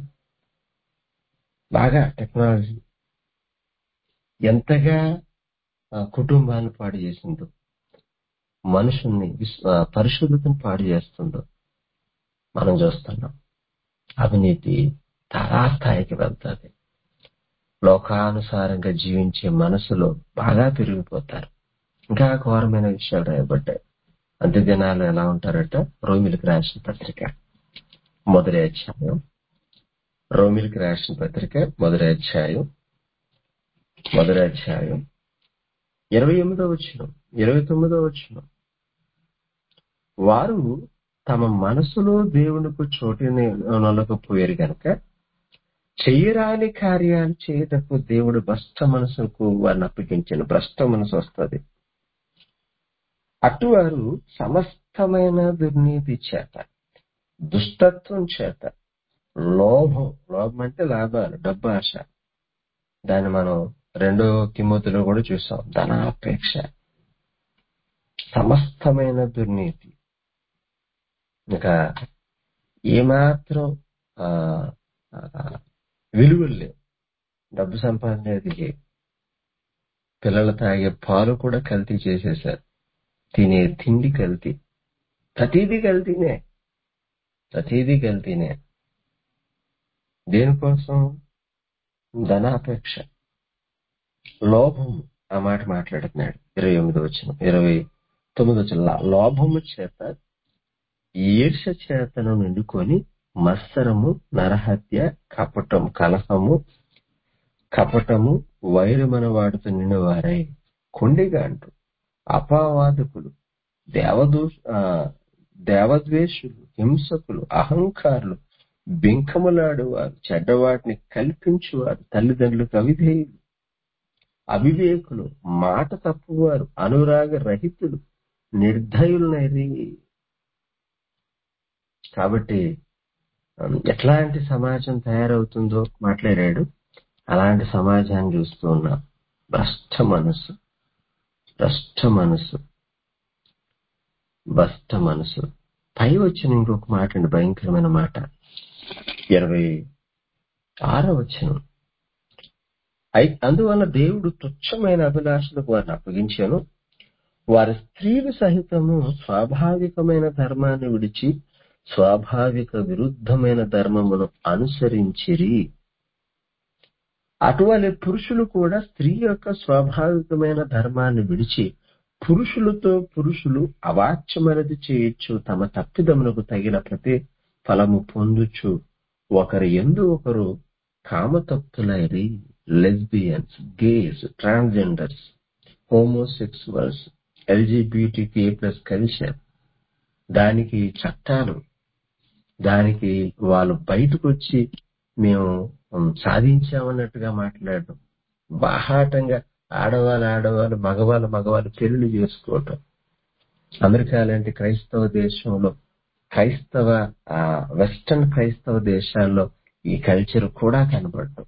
బాగా టెక్నాలజీ ఎంతగా ఆ, కుటుంబాన్ని పాడు చేసిందో, మనుషుల్ని విశ్వ- ఆ, పరిశుద్ధతను పాడు చేస్తుందో మనం చూస్తున్నాం. అవినీతి తారాస్థాయికి వెళ్తుంది. లోకానుసారంగా జీవించే మనసులో బాగా పెరిగిపోతారు. ఇంకా ఘోరమైన విషయాలు రాయబడ్డాయి. అంత్య దినాలు ఎలా ఉంటారట? రోమిలకు రాసిన పత్రిక మొదటి అధ్యాయం రోమిలికి రాసిన పత్రిక మొదటి అధ్యాయం మొదటి అధ్యాయం ఇరవై ఎనిమిదో వచనం ఇరవై తొమ్మిదో వచనం వారు తమ మనసులో దేవునికి చోటుని నొలకపోయారు గనక చెయ్యరాని కార్యాలు చేయటకు దేవుడు భ్రష్ట మనసుకు వారిని అప్పగించిన భ్రష్ట మనసు వస్తుంది. అటువారు సమస్తమైన దుర్నీతి చేత దుష్టత్వం చేత లోభం లోభం అంటే లాభాలు డబ్బు ఆశ, దాన్ని మనం రెండో తిమోతిలో కూడా చూసాం. ధనాపేక్ష, సమస్తమైన దుర్నీతి, ఇంకా ఏమాత్రం ఆ విలువలు లేవు. డబ్బు సంపాదనేది పిల్లలు తాగే పాలు కూడా కల్తీ చేసేశారు, తినే తిండి కల్తీ, ప్రతిదీ కల్తీనే ప్రతిదీ కల్తీనే దేనికోసం? ధనాపేక్ష, లోభం. ఆ మాట మాట్లాడుతున్నాడు ఇరవై ఎనిమిది వచ్చిన ఇరవై తొమ్మిది వచ్చిన లోభము చేత ఈర్ష చేతను నిండుకొని మత్సరము, నరహత్య, కపటం, కలహము, కపటము, వైరమన వాడుతూ నిండివారై కొండిగాండ్రు, అపవాదకులు, దేవదూ దేవద్వేషులు, హింసకులు, అహంకారులు, బింకములాడువారు, చెడ్డవాటిని కల్పించువారు, తల్లిదండ్రులకు అవిధేయులు, అవివేకులు, మాట తప్పువారు, అనురాగ రహితులు, నిర్దయులైరి. కాబట్టి ఎట్లాంటి సమాజం తయారవుతుందో మాట్లాడాడు. అలాంటి సమాజాన్ని చూస్తూ ఉన్నాం. భ్రష్ట మనసు భ్రష్ట మనసు భ్రష్ట మనసు పై వచ్చిన ఇంకొక మాట అండి, భయంకరమైన మాట. ఇరవై ఆరో వచనం, అందువల్ల దేవుడు తుచ్చమైన అభిలాషలకు వారిని అప్పగించాను. వారి స్త్రీలు సహితము స్వాభావికమైన ధర్మాన్ని విడిచి స్వాభావిక విరుద్ధమైన ధర్మమును అనుసరించిరి. అటువలే పురుషులు కూడా స్త్రీ యొక్క స్వాభావికమైన ధర్మాన్ని విడిచి పురుషులతో పురుషులు అవాచ్యమైనది చేయొచ్చు, తమ తప్పిదమునకు తగిన ప్రతి ఫలము పొందుచు ఒకరి యందు ఒకరు కామతప్తులైరి. Lesbians, gays, transgenders, homosexuals, LGBTQ plus culture, దానికి చట్టాలు, దానికి వాళ్ళు బయటకు వచ్చి మేము సాధించామన్నట్టుగా మాట్లాడడం, బాహాటంగా ఆడవాళ్ళు ఆడవాళ్ళు మగవాళ్ళు మగవాళ్ళు పెళ్లి చేసుకోవటం. అమెరికా లాంటి క్రైస్తవ దేశంలో, క్రైస్తవ వెస్టర్న్ క్రైస్తవ దేశాల్లో ఈ కల్చర్ కూడా కనబడటం.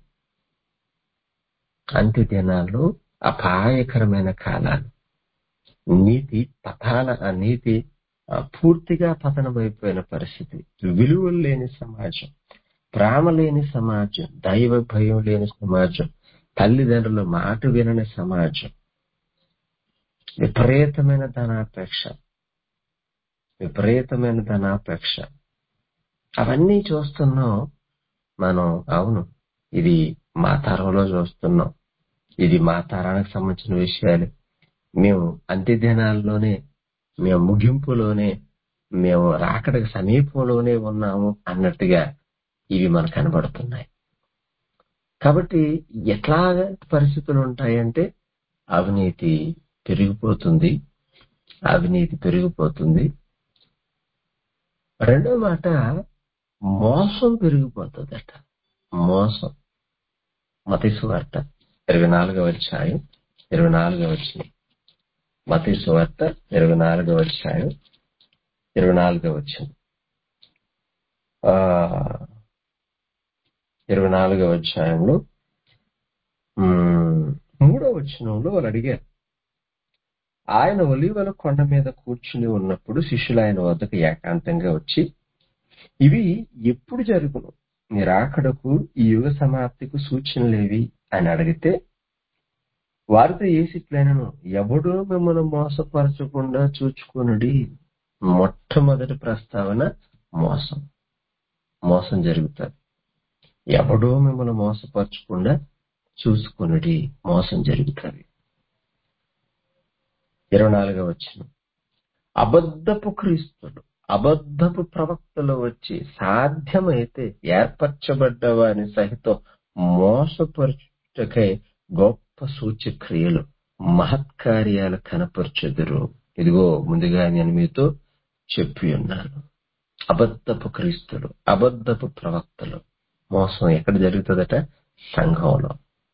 అంత్య దినాల్లో అపాయకరమైన కాలాలు, నీతి పతాల ఆ నీతి పూర్తిగా పతనమైపోయిన పరిస్థితి, విలువలు లేని సమాజం, ప్రేమ లేని సమాజం, దైవ భయం లేని సమాజం, తల్లిదండ్రుల మాట వినని సమాజం, విపరీతమైన ధనాపేక్ష విపరీతమైన ధనాపేక్ష అవన్నీ చూస్తున్నాం మనం. అవును, ఇది మా తరంలో చూస్తున్నాం, ఇది మా తరానికి సంబంధించిన విషయాలు. మేము అంత్య దినాల్లోనే, మేము ముగింపులోనే, మేము రాకడకు సమీపంలోనే ఉన్నాము అన్నట్టుగా ఇవి మనకు కనబడుతున్నాయి. కాబట్టి ఎట్లాగా పరిస్థితులు ఉంటాయంటే అవినీతి పెరిగిపోతుంది అవినీతి పెరిగిపోతుంది రెండో మాట, మోసం పెరిగిపోతుందట. మోసం. మత్తయి సువార్త ఇరవై నాలుగవ అధ్యాయం ఇరవై నాలుగవ వచనం. మత్తయి సువార్త ఇరవై నాలుగవ అధ్యాయం ఇరవై నాలుగవ వచనం. ఆ ఇరవై నాలుగవ అధ్యాయంలో మూడవ వచనంలో వాళ్ళు అడిగారు, ఆయన ఒలీవల కొండ మీద కూర్చుని ఉన్నప్పుడు శిష్యులు ఆయన వద్దకు ఏకాంతంగా వచ్చి, ఇవి ఎప్పుడు జరుగును, నీ రాకడకు ఈ యుగ సమాప్తికి సూచనలేవి అని అడిగితే, వారితో యేసిట్లైనను, ఎవడూ మిమ్మల్ని మోసపరచకుండా చూచుకొనుడి. మొట్టమొదటి ప్రస్తావన మోసం. మోసం జరుగుతుంది. ఎవడో మిమ్మల్ని మోసపరచకుండా చూసుకొనుడి, మోసం జరుగుతుంది. ఇరవై నాలుగవ వచనం, అబద్ధపు క్రీస్తులు అబద్ధపు ప్రవక్తలు వచ్చి సాధ్యమైతే ఏర్పరచబడ్డ వారిని సహితం మోసపరచుటకై గొప్ప సూచక్రియలు మహత్కార్యాలు కనపరచెదరు. ఇదిగో ముందుగా నేను మీతో చెప్పి ఉన్నాను. అబద్ధపు క్రీస్తులు, అబద్ధపు ప్రవక్తలు. మోసం ఎక్కడ జరుగుతుందట? సంఘంలో.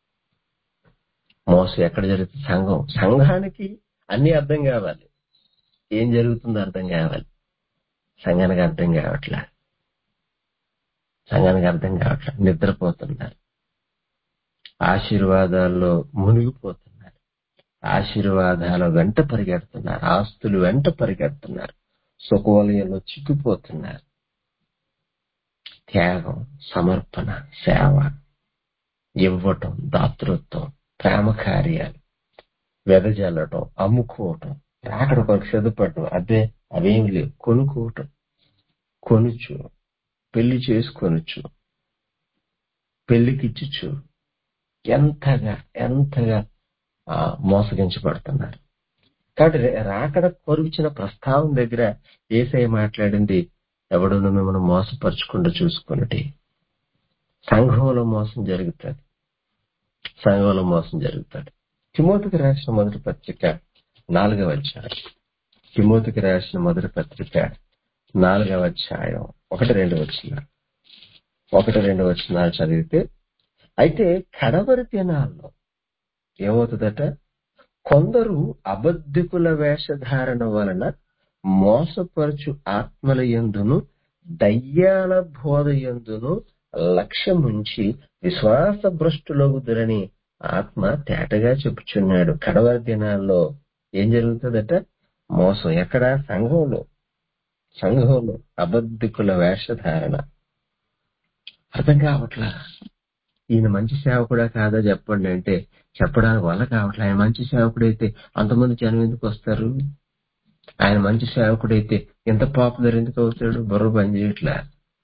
మోసం ఎక్కడ జరుగుతుంది? సంఘం. సంఘానికి అన్ని అర్థం కావాలి. ఏం జరుగుతుందో అర్థం కావాలి. సంఘానికి అర్థం కావట్లే. సంఘానికి అర్థం కావట్లే. నిద్రపోతున్నారు. ఆశీర్వాదాల్లో మునిగిపోతున్నారు. ఆశీర్వాదాల వెంట పరిగెడుతున్నారు. ఆస్తులు వెంట పరిగెడుతున్నారు. సుఖవలయంలో చిక్కుపోతున్నారు. త్యాగం, సమర్పణ, సేవ, ఇవ్వటం, దాతృత్వం, ప్రేమ కార్యాలు, వెదజల్లటం, అమ్ముకోవటం, రాకడ కొరకు సిద్ధపడటం, అదే అవేమి లేవు. కొనుక్కోవటం, కొనుచు, పెళ్లి చేసుకొనుచు, పెళ్లికిచ్చుచు, ఎంతగా ఎంతగా ఆ, మోసగించబడుతున్నారు. కాబట్టి రాకడ కొరిచిన ప్రస్తావన దగ్గర యేసయ్య మాట్లాడింది, ఎవడును మిమ్మల్ని మోసపరచకుండా చూసుకున్నటి. సంఘంలో మోసం జరుగుతుంది. సంఘంలో మోసం జరుగుతుంది. తిమోతికి రాసిన మొదటి పత్రిక నాలుగవ అధ్యాయం. తిమోతికి రాసిన మొదటి పత్రిక నాలుగవ అధ్యాయం ఒకటి రెండు వచనాలు ఒకటి రెండు వచనాలు చదివితే, అయితే కడవరి దినాల్లో ఏమవుతుందట? కొందరు అబద్ధికుల వేషధారణ వలన మోసపరచు ఆత్మల యందును దయ్యాల బోధ యందును లక్ష్యముంచి విశ్వాస భ్రష్టులగుదురని ఆత్మ తేటగా చెప్పుచున్నాడు. కడవరి దినాల్లో ఏం జరుగుతుందట? మోసం. ఎక్కడ? సంఘంలో. సంఘంలో అబద్ధికుల వేషధారణ. అర్థం కావట్లా. ఈయన మంచి సేవకుడా కాదా చెప్పండి అంటే చెప్పడానికి వల్ల కావట్లే. ఆయన మంచి సేవకుడైతే అంతమంది జనం ఎందుకు వస్తారు? ఆయన మంచి సేవకుడైతే ఎంత పాపులర్ ఎందుకు అవుతాడు? బుర్ర పని చేయట్లా.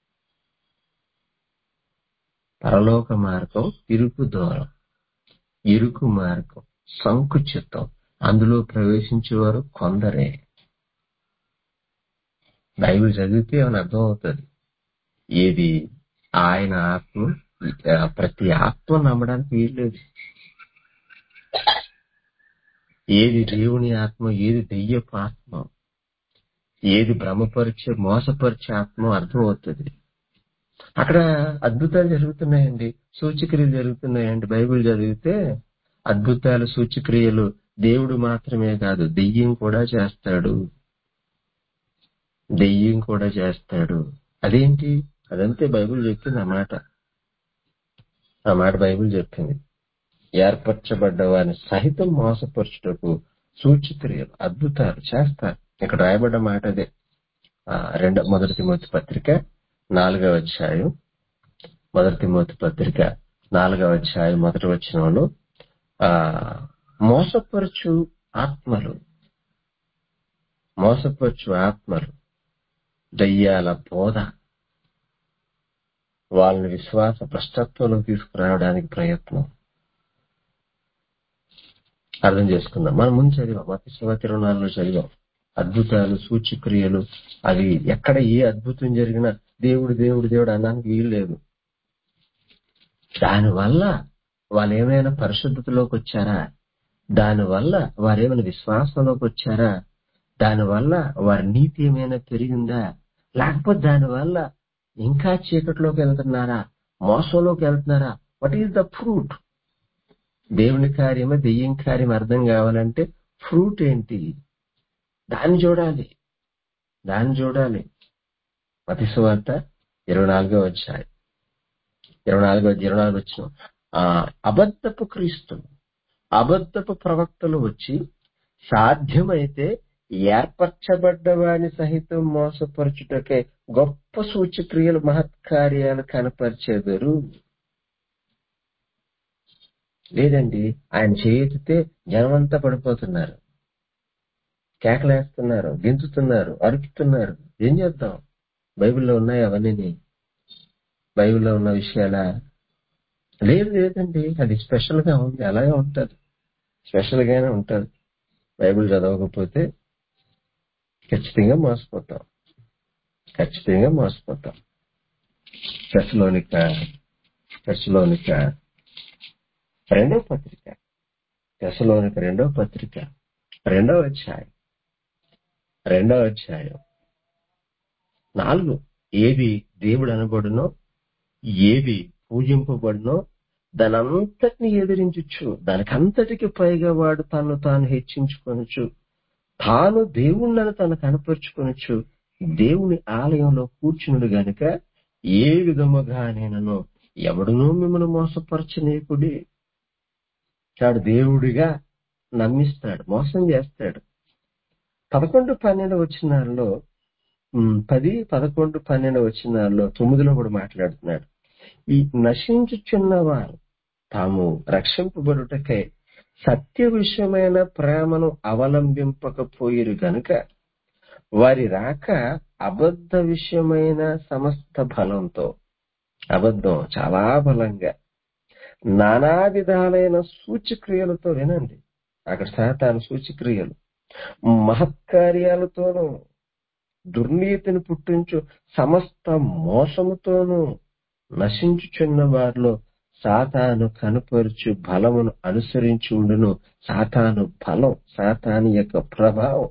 పరలోక మార్గం ఇరుకు దూరం, ఇరుకు మార్గం, సంకుచితం. అందులో ప్రవేశించేవారు కొందరే. బైబిల్ చదివితే ఏమైనా అర్థం అవుతుంది. ఏది ఆయన ఆత్మ, ఆ, ప్రతి ఆత్మ నమ్మడానికి వీల్లేదు. ఏది దేవుని ఆత్మ, ఏది దెయ్యపు ఆత్మ, ఏది భ్రమపరిచే మోసపరిచే ఆత్మ అర్థం అవుతుంది. అక్కడ అద్భుతాలు జరుగుతున్నాయండి, సూచక్రియలు జరుగుతున్నాయండి. బైబిల్ చదివితే అద్భుతాలు, సూచక్రియలు దేవుడు మాత్రమే కాదు, దెయ్యం కూడా చేస్తాడు. దెయ్యం కూడా చేస్తాడు. అదేంటి? అదంతే బైబిల్ చెప్పింది. ఆ మాట ఆ మాట బైబిల్ చెప్పింది. ఏర్పరచబడ్డ వారిని సహితం మోసపరచుటకు సూచక్రియలు, అద్భుతాలు చేస్తారు. ఇక్కడ రాయబడ్డ మాట అదే. ఆ, రెండో మొదటి తిమోతి పత్రిక నాలుగవ అధ్యాయం. మొదటి తిమోతి పత్రిక నాలుగవ అధ్యాయం మొదటి వచనంలో ఆ మోసపరచు ఆత్మలు, మోసపరచు ఆత్మలు, దయ్యాల బోధ వాళ్ళని విశ్వాస భ్రష్టత్వంలో తీసుకురావడానికి ప్రయత్నం. అర్థం చేసుకుందాం. మనం ముందు చదివాం, మత్తయి సువార్త ఇరవై నాలుగులో చదివాం. అద్భుతాలు, సూచక్రియలు, అవి ఎక్కడ ఏ అద్భుతం జరిగినా దేవుడు దేవుడు దేవుడు అనడానికి వీలు లేదు. దానివల్ల వాళ్ళు ఏమైనా పరిశుద్ధతలోకి వచ్చారా? దానివల్ల వారేమైనా విశ్వాసంలోకి వచ్చారా? దానివల్ల వారి నీతి ఏమైనా పెరిగిందా? లేకపోతే దానివల్ల ఇంకా చీకటిలోకి వెళ్తున్నారా? మోసంలోకి వెళ్తున్నారా? What is the fruit? దేవుని కార్యమా దెయ్యం కార్యం అర్థం కావాలంటే ఫ్రూట్ ఏంటి? దాన్ని చూడాలి. దాన్ని చూడాలి. మత్తయి సువార్త ఇరవై నాలుగో అధ్యాయం ఇరవై నాలుగో ఇరవై నాలుగు వచ్చిన ఆ అబద్ధపు క్రీస్తులు, అబద్ధపు ప్రవక్తలు వచ్చి సాధ్యమైతే ఏర్పరచబడ్డ వాని సహితం మోసపరచుటకే గొప్ప సూచక్రియలు మహత్కార్యాలు కనపరిచేదరు. లేదండి, ఆయన చేతితే జనమంతా పడిపోతున్నారు, కేకలేస్తున్నారు, గింతుతున్నారు, అరుపుతున్నారు. ఏం చేద్దాం? బైబిల్లో ఉన్నాయి అవన్నీ. బైబిల్లో ఉన్న విషయాలా? లేదు లేదండి, అది స్పెషల్ గా ఉంది. అలాగే ఉంటది, స్పెషల్ గానే ఉంటది. బైబిల్ చదవకపోతే ఖచ్చితంగా మోసపోతాం. ఖచ్చితంగా మోసపోతాం. తెస్సలోనిక తెస్సలోనిక రెండో పత్రిక తెస్సలోనిక రెండో పత్రిక రెండో అధ్యాయం రెండో అధ్యాయం నాలుగు ఏది దేవుడు అనబడునో ఏది పూజింపబడునో దానంతటిని ఎదిరించుచు దానికంతటికి పైగా వాడు తను తాను హెచ్చించుకొనుచు తాను దేవుణ్ణని తను కనపరుచుకొనుచు దేవుని ఆలయంలో కూర్చునుడు గనుక ఏ విధముగా నేను ఎవడునూ మిమ్మల్ని మోసపరచనీయకుడి. వాడు దేవుడిగా నమ్మిస్తాడు, మోసం చేస్తాడు. పదకొండు పన్నెండు వచనాల్లో ఉమ్, పది పదకొండు పన్నెండు వచనాల్లో తొమ్మిదిలో కూడా మాట్లాడుతున్నాడు. ఈ నశించుచున్న వారు తాము రక్షింపబడుటకై సత్య విషయమైన ప్రేమను అవలంబింపకపోయిరు గనుక వారి రాక అబద్ధ విషయమైన సమస్త బలంతో, అబద్ధం చాలా బలంగా, నానా విధాలైన సూచక్రియలతో, వినండి అక్కడ సాతాను సూచక్రియలు, మహత్కార్యాలతోనూ దుర్నీతిని పుట్టించు సమస్త మోసముతోనూ నశించుచున్న వారిలో సాతాను కనుపరుచు బలమును అనుసరించి ఉండును. సాతాను బలం, సాతాను యొక్క ప్రభావం.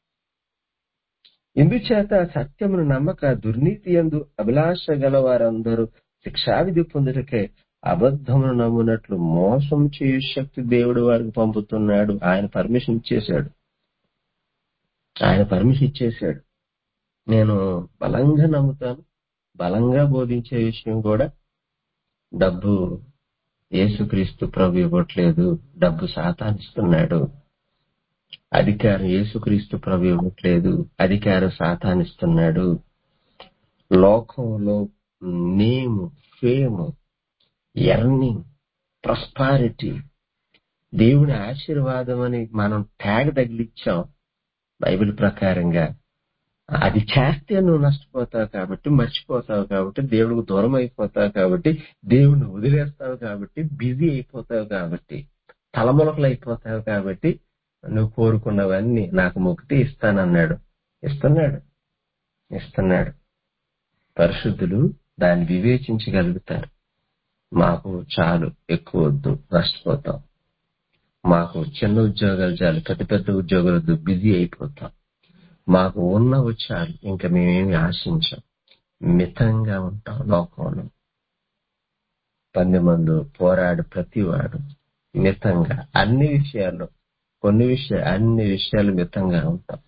ఇందుచేత సత్యమును నమ్మక దుర్నీతి యందు అభిలాష గల వారందరూ శిక్షావిధి పొందుటకై అబద్ధమును నమ్మునట్లు మోసం చేయు శక్తి దేవుడు వారికి పంపుతున్నాడు. ఆయన పర్మిషన్ ఇచ్చేశాడు. ఆయన పర్మిషన్ ఇచ్చేశాడు. నేను బలంగా నమ్ముతాను, బలంగా బోధించే విషయం కూడా డబ్బు యేసుక్రీస్తు ప్రభు ఇవ్వట్లేదు, డబ్బు సాతానిస్తున్నాడు. అధికారం యేసుక్రీస్తు ప్రభు ఇవ్వట్లేదు, అధికారం సాతానిస్తున్నాడు. లోకంలో నేము, ఫేము, ఎర్నింగ్, ప్రాస్పారిటీ, దేవుని ఆశీర్వాదం అని మనం ట్యాగ్ తగిలిచ్చాం. బైబిల్ ప్రకారంగా అది చేస్తే నువ్వు నష్టపోతావు కాబట్టి, మర్చిపోతావు కాబట్టి, దేవుడికి దూరం అయిపోతావు కాబట్టి, దేవుడిని వదిలేస్తావు కాబట్టి, బిజీ అయిపోతావు కాబట్టి, తలములకలు అయిపోతావు కాబట్టి, నువ్వు కోరుకున్నవన్నీ నాకు మొక్కితే ఇస్తానన్నాడు. ఇస్తున్నాడు ఇస్తున్నాడు పరిశుద్ధులు దాన్ని వివేచించగలుగుతారు. మాకు చాలు, ఎక్కువ వద్దు, నష్టపోతాం. మాకు చిన్న ఉద్యోగాలు చాలు, పెద్ద పెద్ద ఉద్యోగాలు వద్దు, బిజీ అయిపోతాం. మాకు ఉన్నవి చాలు, ఇంకా మేమేమి ఆశించాం, మితంగా ఉంటాం. లోకంలో పది మంది పోరాడు ప్రతివాడు మితంగా, అన్ని విషయాల్లో, కొన్ని విషయాలు అన్ని విషయాలు మితంగా ఉంటాం.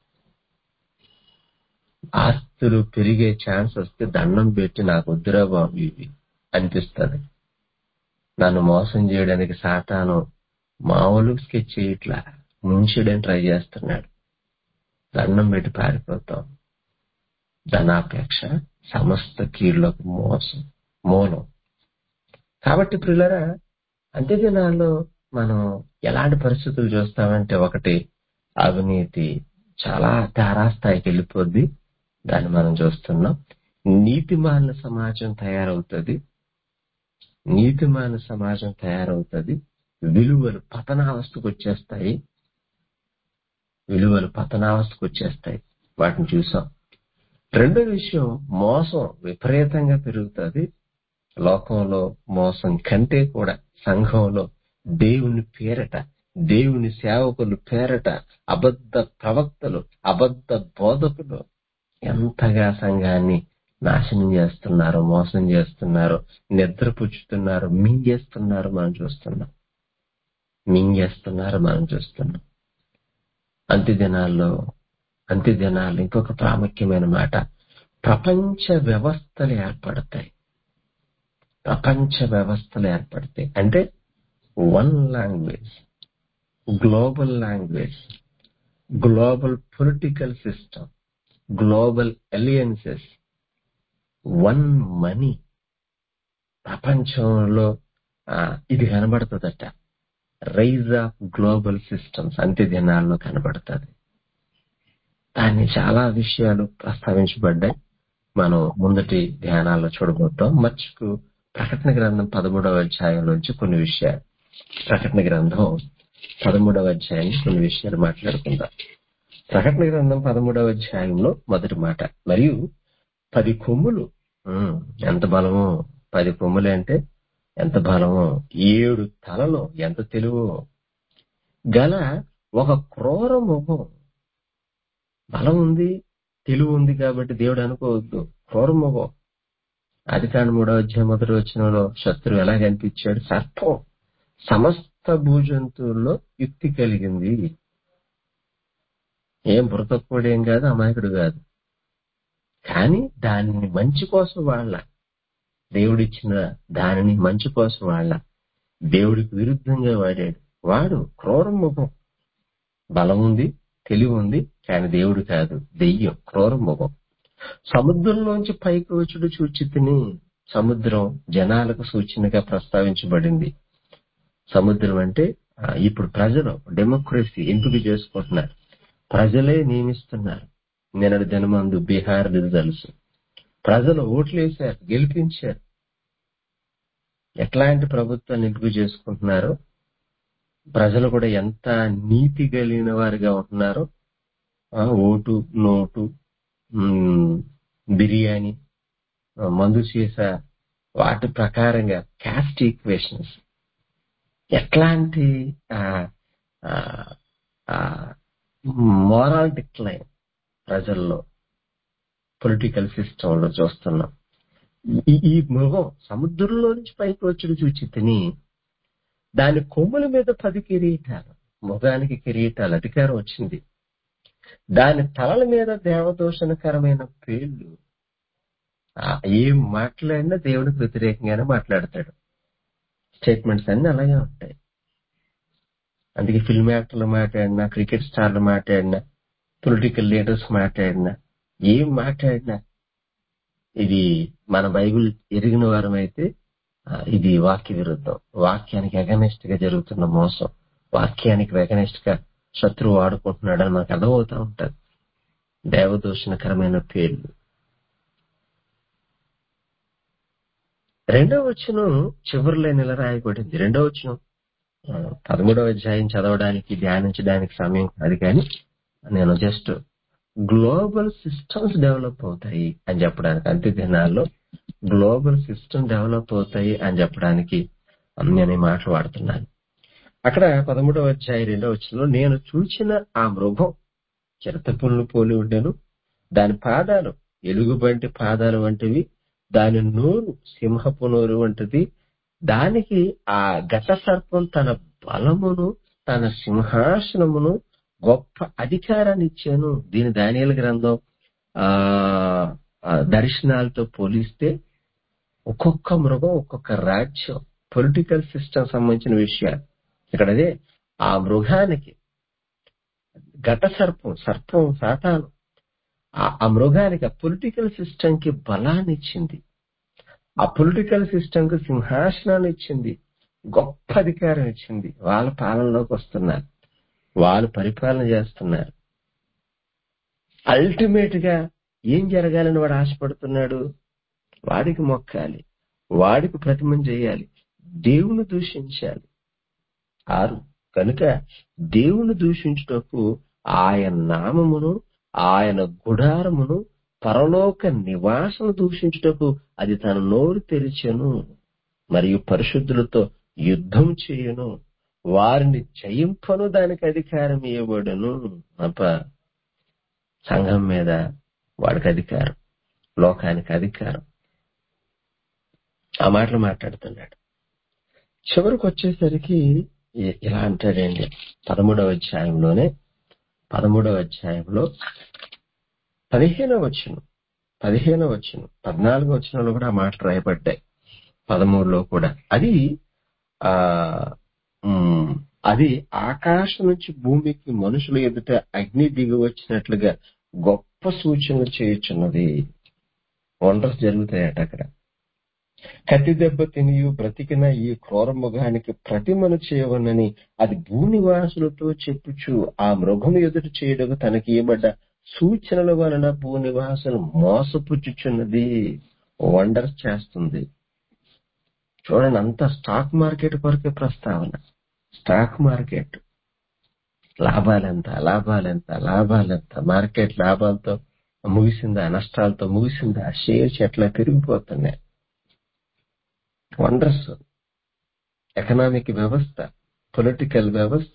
ఆస్తులు పెరిగే ఛాన్స్ వస్తే దండం పెట్టి నాకు వద్దురా బాబు ఇవి అనిపిస్తుంది. నన్ను మోసం చేయడానికి సాతాను మామూలు స్కెచ్ చేయట్లా, ముంచడానికి ట్రై చేస్తున్నాడు. దండం పెట్టి పారిపోతాం. ధనాపేక్ష సమస్త కీళ్ళకు మోసం మూలం. కాబట్టి ప్రియులారా, అంత్య దినాల్లో మనం ఎలాంటి పరిస్థితులు చూస్తామంటే, ఒకటి అవినీతి చాలా తారాస్థాయికి వెళ్ళిపోద్ది, దాన్ని మనం చూస్తున్నాం. నీతిమాలిన సమాజం తయారవుతుంది నీతిమాలిన సమాజం తయారవుతుంది విలువలు పతనావస్థకు వచ్చేస్తాయి విలువలు పతనావస్థకు వచ్చేస్తాయి వాటిని చూసాం. రెండో విషయం, మోసం విపరీతంగా పెరుగుతుంది. లోకంలో మోసం కంటే కూడా సంఘంలో దేవుని పేరట, దేవుని సేవకులు పేరట అబద్ధ ప్రవక్తలు, అబద్ధ బోధకులు ఎంతగా సంఘాన్ని నాశనం చేస్తున్నారు, మోసం చేస్తున్నారు, నిద్రపుచ్చుతున్నారు, మింగేస్తున్నారు మనం చూస్తున్నాం మింగేస్తున్నారు మనం చూస్తున్నాం అంత్య దినాల్లో అంత్య దినాల్లో ఇంకొక ప్రాముఖ్యమైన మాట, ప్రపంచ వ్యవస్థలు ఏర్పడతాయి. ప్రపంచ వ్యవస్థలు ఏర్పడతాయి అంటే one language, global language, global political system, global alliances, one money. ప్రపంచంలో ఆ, ఇది కనబడుతుందట. రైజ్ ఆఫ్ గ్లోబల్ సిస్టమ్స్ అంత్య దినాల్లో కనబడుతుంది. దాన్ని చాలా విషయాలు ప్రస్తావించబడ్డాయి. మనం ముందటి ధ్యానాల్లో చూడబోతాం. మర్చికు ప్రకటన గ్రంథం పదమూడవ అధ్యాయం నుంచి కొన్ని విషయాలు, ప్రకటన గ్రంథం పదమూడవ అధ్యాయం కొన్ని విషయాలు మాట్లాడుకుందాం. ప్రకటన గ్రంథం పదమూడవ అధ్యాయంలో మొదటి మాట, మరియు పది కొమ్ములు. ఉమ్, ఎంత బలమో! పది కొమ్ములు అంటే ఎంత బలమో! ఏడు తలలు ఎంత తెలివో గల ఒక క్రూర ముఖం. బలం ఉంది, తెలివి ఉంది కాబట్టి దేవుడు అనుకోవద్దు. క్రూర ముఖం. ఆది కాండం మూడో అధ్యాయం మొదటి వచనంలో శత్రువు ఎలా కనిపించాడు? సర్పం. సమస్త భూజంతువుల్లో యుక్తి కలిగింది. ఏం బుర్రతక్కువడు ఏం కాదు, అమాయకుడు కాదు. కానీ దానిని మంచి కోసం వాళ్ళ దేవుడిచ్చిన దానిని మంచి కోసం వాళ్ళ దేవుడికి విరుద్ధంగా వాడాడు. వాడు క్రూర ముఖం. బలం ఉంది, తెలివి ఉంది, కానీ దేవుడు కాదు, దెయ్యం, క్రూర ముఖం. సముద్రంలోంచి పైకి వచ్చుడు చూచి తిని. సముద్రం జనాలకు సూచనగా ప్రస్తావించబడింది. సముద్రం అంటే ఆ, ఇప్పుడు ప్రజలు డెమోక్రసీ ఎంపిక చేసుకుంటున్నారు, ప్రజలే నియమిస్తున్నారు. నిన్నటి దినమందు బీహార్ తెలుసు, ప్రజలు ఓట్లేశారు, గెలిపించారు. ఎట్లాంటి ప్రభుత్వాన్ని ఎంపిక చేసుకుంటున్నారో, ప్రజలు కూడా ఎంత నీతి కలిగిన వారిగా ఉంటున్నారో, ఆ, ఓటు, నోటు, ఉమ్, బిర్యానీ, ఆ, మందు సీసా, వాటి ప్రకారంగా క్యాస్ట్ ఈక్వేషన్స్, ఎట్లాంటి మోరల్ డిక్లైన్ ప్రజల్లో, పొలిటికల్ సిస్టంలో చూస్తున్నాం. ఈ ఈ మృగం సముద్రంలో నుంచి పైకి వచ్చి చూచి తిని. దాని కొమ్ముల మీద పది కిరీటాలు. మృగానికి కిరీటాలు, అధికారం వచ్చింది. దాని తలల మీద దేవదూషణకరమైన పేర్లు. ఆ, ఏం మాట్లాడినా దేవుడికి వ్యతిరేకంగానే మాట్లాడతాడు. స్టేట్మెంట్స్ అన్ని అలాగే ఉంటాయి. అందుకే ఫిల్మ్ యాక్టర్లు మాట్లాడినా, క్రికెట్ స్టార్లు మాట్లాడినా, పొలిటికల్ లీడర్స్ మాట్లాడినా, ఏం మాట్లాడినా ఇది మన బైబిల్ ఎరిగిన వారమైతే ఆ, ఇది వాక్య విరుద్ధం, వాక్యానికి అగనెస్ట్ గా జరుగుతున్న మోసం, వాక్యానికి అగనెస్ట్ గా శత్రువు వాడుకుంటున్నాడని మనకు అర్థమవుతా ఉంటది. దేవదూషణకరమైన పేర్లు. రెండవ వచనం చివరిలో నెల రాయబడింది. రెండవ వచనం ఆ, పదమూడవ అధ్యాయం చదవడానికి, ధ్యానించడానికి సమయం అది, కానీ నేను జస్ట్ గ్లోబల్ సిస్టమ్స్ డెవలప్ అవుతాయి అని చెప్పడానికి, అంత్య దినాల్లో గ్లోబల్ సిస్టమ్ డెవలప్ అవుతాయి అని చెప్పడానికి నేను ఈ మాటలు వాడుతున్నాను. అక్కడ పదమూడవ అధ్యాయం రెండవ వచనంలో, నేను చూచిన ఆ మృగం చిరతపుల్ని పోలి ఉండెను, దాని పాదాలు ఎలుగుబంటి పాదాలు వంటివి, దాని నోరు సింహపు నోరు వంటిది. దానికి ఆ ఘట సర్పం తన బలమును, తన సింహాసనమును, గొప్ప అధికారాన్ని ఇచ్చాను. దీని దానియేలు గ్రంథం ఆ ఆ, దర్శనాలతో పోలిస్తే ఒక్కొక్క మృగం ఒక్కొక్క రాజ్యం, పొలిటికల్ సిస్టమ్ సంబంధించిన విషయాలు ఇక్కడ. అదే ఆ మృగానికి ఘట సర్పం, సర్పం సాతాను, ఆ ఆ మృగానికి ఆ పొలిటికల్ సిస్టమ్ కి బలాన్ని ఇచ్చింది, ఆ పొలిటికల్ సిస్టమ్ కి సింహాసనాన్ని ఇచ్చింది, గొప్ప అధికారం ఇచ్చింది. వాళ్ళ పాలనలోకి వస్తున్నారు, వాళ్ళు పరిపాలన చేస్తున్నారు. అల్టిమేట్ గా ఏం జరగాలని వాడు ఆశపడుతున్నాడు? వాడికి మొక్కాలి, వాడికి ప్రతిమను చేయాలి, దేవుని దూషించాలి. ఆరు కనుక దేవుని దూషించుటకు, ఆయన నామమును, ఆయన గుడారమును, పరలోక నివాసము దూషించుటకు అది తన నోరు తెరిచెను, మరియు పరిశుద్ధులతో యుద్ధం చేయను, వారిని జయింపను, దానికి అధికారం ఇవ్వబడును. అప్ప సంఘం మీద వాడికి అధికారం, లోకానికి అధికారం. ఆ మాటలు మాట్లాడుతున్నాడు. చివరికి వచ్చేసరికి ఇ- ఇలా అంటాడండి. పదమూడవ అధ్యాయంలోనే పదమూడవ అధ్యాయంలో పదిహేనవ వచనం, పదిహేనవ వచనం, పద్నాలుగో వచనంలో కూడా ఆ మాటలు రాయబడ్డాయి. పదమూడులో కూడా అది ఆ ఉమ్, అది ఆకాశం నుంచి భూమికి మనుషుల ఎదుట అగ్ని దిగి వచ్చినట్లుగా గొప్ప సూచనలు చేయుచున్నది. వండర్స్ జరుగుతాయట అక్కడ. కత్తి దెబ్బ తినియు బ్రతికిన ఈ క్రూర మృగానికి ప్రతిమను చేయవనని అది భూనివాసులతో చెప్పుచు ఆ మృగము ఎదుట చేయడకు తనకి ఇవ్వబడ్డ సూచనల వలన భూనివాసులు మోసపుచ్చుచున్నది. వండర్స్ చేస్తుంది. చూడండి, అంత స్టాక్ మార్కెట్ కొరకే ప్రస్తావన. స్టాక్ మార్కెట్ లాభాలెంత, లాభాలెంత, లాభాలెంత, మార్కెట్ లాభాలతో ముగిసిందా, నష్టాలతో ముగిసిందా, షేర్స్ ఎట్లా పెరిగిపోతున్నాయి, వండర్స్, ఎకనామిక్ వ్యవస్థ, పొలిటికల్ వ్యవస్థ.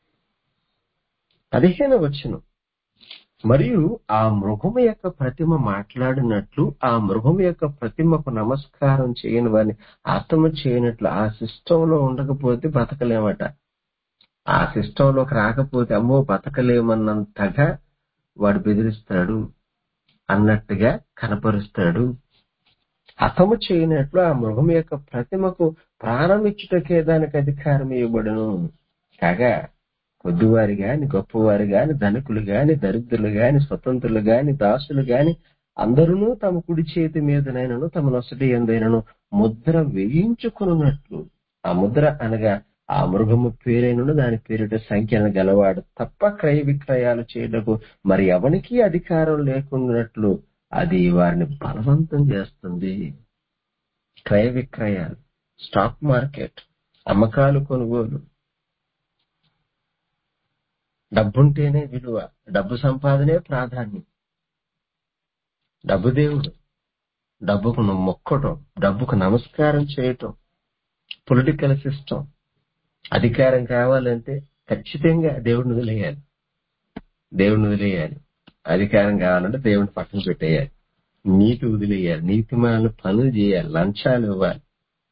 పదిహేను వచనం, మరియు ఆ మృగము యొక్క ప్రతిమ మాట్లాడినట్లు ఆ మృగము యొక్క ప్రతిమకు నమస్కారం చేయని వారిని అర్థము చేయనట్లు ఆ సిస్టంలో ఉండకపోతే బతకలేమట. ఆ సిస్టంలోకి రాకపోతే అమ్మో బతకలేమన్నంతగా వాడు బెదిరిస్తాడు అన్నట్టుగా కనపరుస్తాడు. హతము చేయనట్లు ఆ మృగం యొక్క ప్రతిమకు ప్రాణమిచ్చుటకే దానికి అధికారం ఇవ్వబడును. కాగా కొద్దివారు గాని, గొప్పవారు గాని, ధనికులు గాని, దరిద్రులు గాని, స్వతంత్రులు గాని, దాసులు గాని అందరూ తమ కుడి చేతి మీదనైనను తమ నొసటి ఎందైనను ముద్ర వేయించుకున్నట్లు, ఆ ముద్ర అనగా ఆ మృగము పేరైనను దాని పేరిట సంఖ్యను గలవాడు తప్ప క్రయ విక్రయాలు చేయటకు మరి ఎవనికి అధికారం లేకున్నట్లు అది వారిని బలవంతం చేస్తుంది. క్రయ విక్రయాలు, స్టాక్ మార్కెట్, అమ్మకాలు కొనుగోలు, డబ్బుంటేనే విలువ, డబ్బు సంపాదనే ప్రాధాన్యం, డబ్బు దేవుడు, డబ్బుకు మొక్కటం, డబ్బుకు నమస్కారం చేయటం, పొలిటికల్ సిస్టమ్. అధికారం కావాలంటే ఖచ్చితంగా దేవుడిని వదిలేయాలి, దేవుడిని వదిలేయాలి. అధికారం కావాలంటే దేవుడిని పక్కన పెట్టేయాలి, నీతి వదిలేయాలి, నీతిమాలను పనులు చేయాలి, లంచాలు ఇవ్వాలి.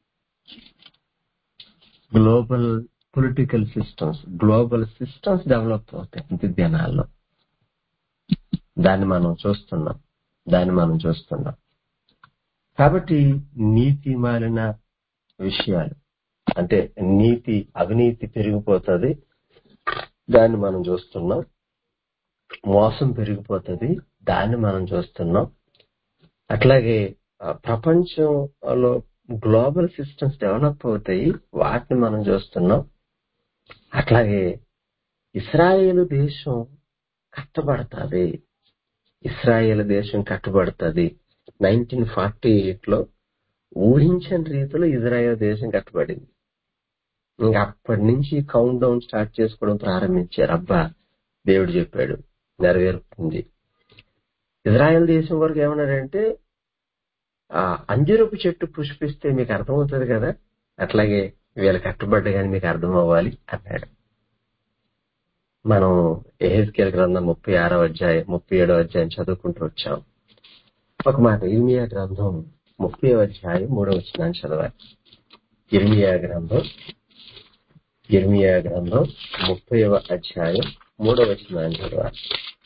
Global political systems, global systems develop అవుతాయి ఇంత దినాల్లో. దాన్ని మనం చూస్తున్నాం, దాన్ని మనం చూస్తున్నాం. కాబట్టి నీతి మాలిన విషయాలు అంటే నీతి, అవినీతి పెరిగిపోతుంది, దాన్ని మనం చూస్తున్నాం. మోసం పెరిగిపోతుంది, దాన్ని మనం చూస్తున్నాం. అట్లాగే ఆ, ప్రపంచంలో గ్లోబల్ సిస్టమ్స్ డెవలప్ అవుతాయి, వాటిని మనం చూస్తున్నాం. అట్లాగే ఇస్రాయేలు దేశం కట్టబడుతుంది, ఇస్రాయేల్ దేశం కట్టబడుతుంది. నైన్టీన్ ఫార్టీ ఎయిట్ లో ఊహించని రీతిలో ఇజ్రాయెల్ దేశం కట్టబడింది. ఇంకా అప్పటి నుంచి కౌంట్ డౌన్ స్టార్ట్ చేసుకోవడం ప్రారంభించారు. అబ్బా దేవుడు చెప్పాడు, నెరవేరుతుంది. ఇజ్రాయెల్ దేశం వరకు ఏమన్నాడంటే ఆ అంజూరపు చెట్టు పుష్పిస్తే మీకు అర్థమవుతుంది కదా, అట్లాగే వీళ్ళు కట్టుబడ్డ కానీ మీకు అర్థం అవ్వాలి అన్నాడు. మనం యెహెజ్కేలు గ్రంథం ముప్పై ఆరో అధ్యాయం ముప్పై ఏడో అధ్యాయం చదువుకుంటూ వచ్చాం. ఒక మాట ఇర్మియా గ్రంథం ముప్పై అధ్యాయం మూడో వచనాన్ని చదవాలి. ఇర్మియా గ్రంథం ఇర్మియా గ్రంథం ముప్పైవ అధ్యాయం మూడో వచనాన్ని చదవాలి.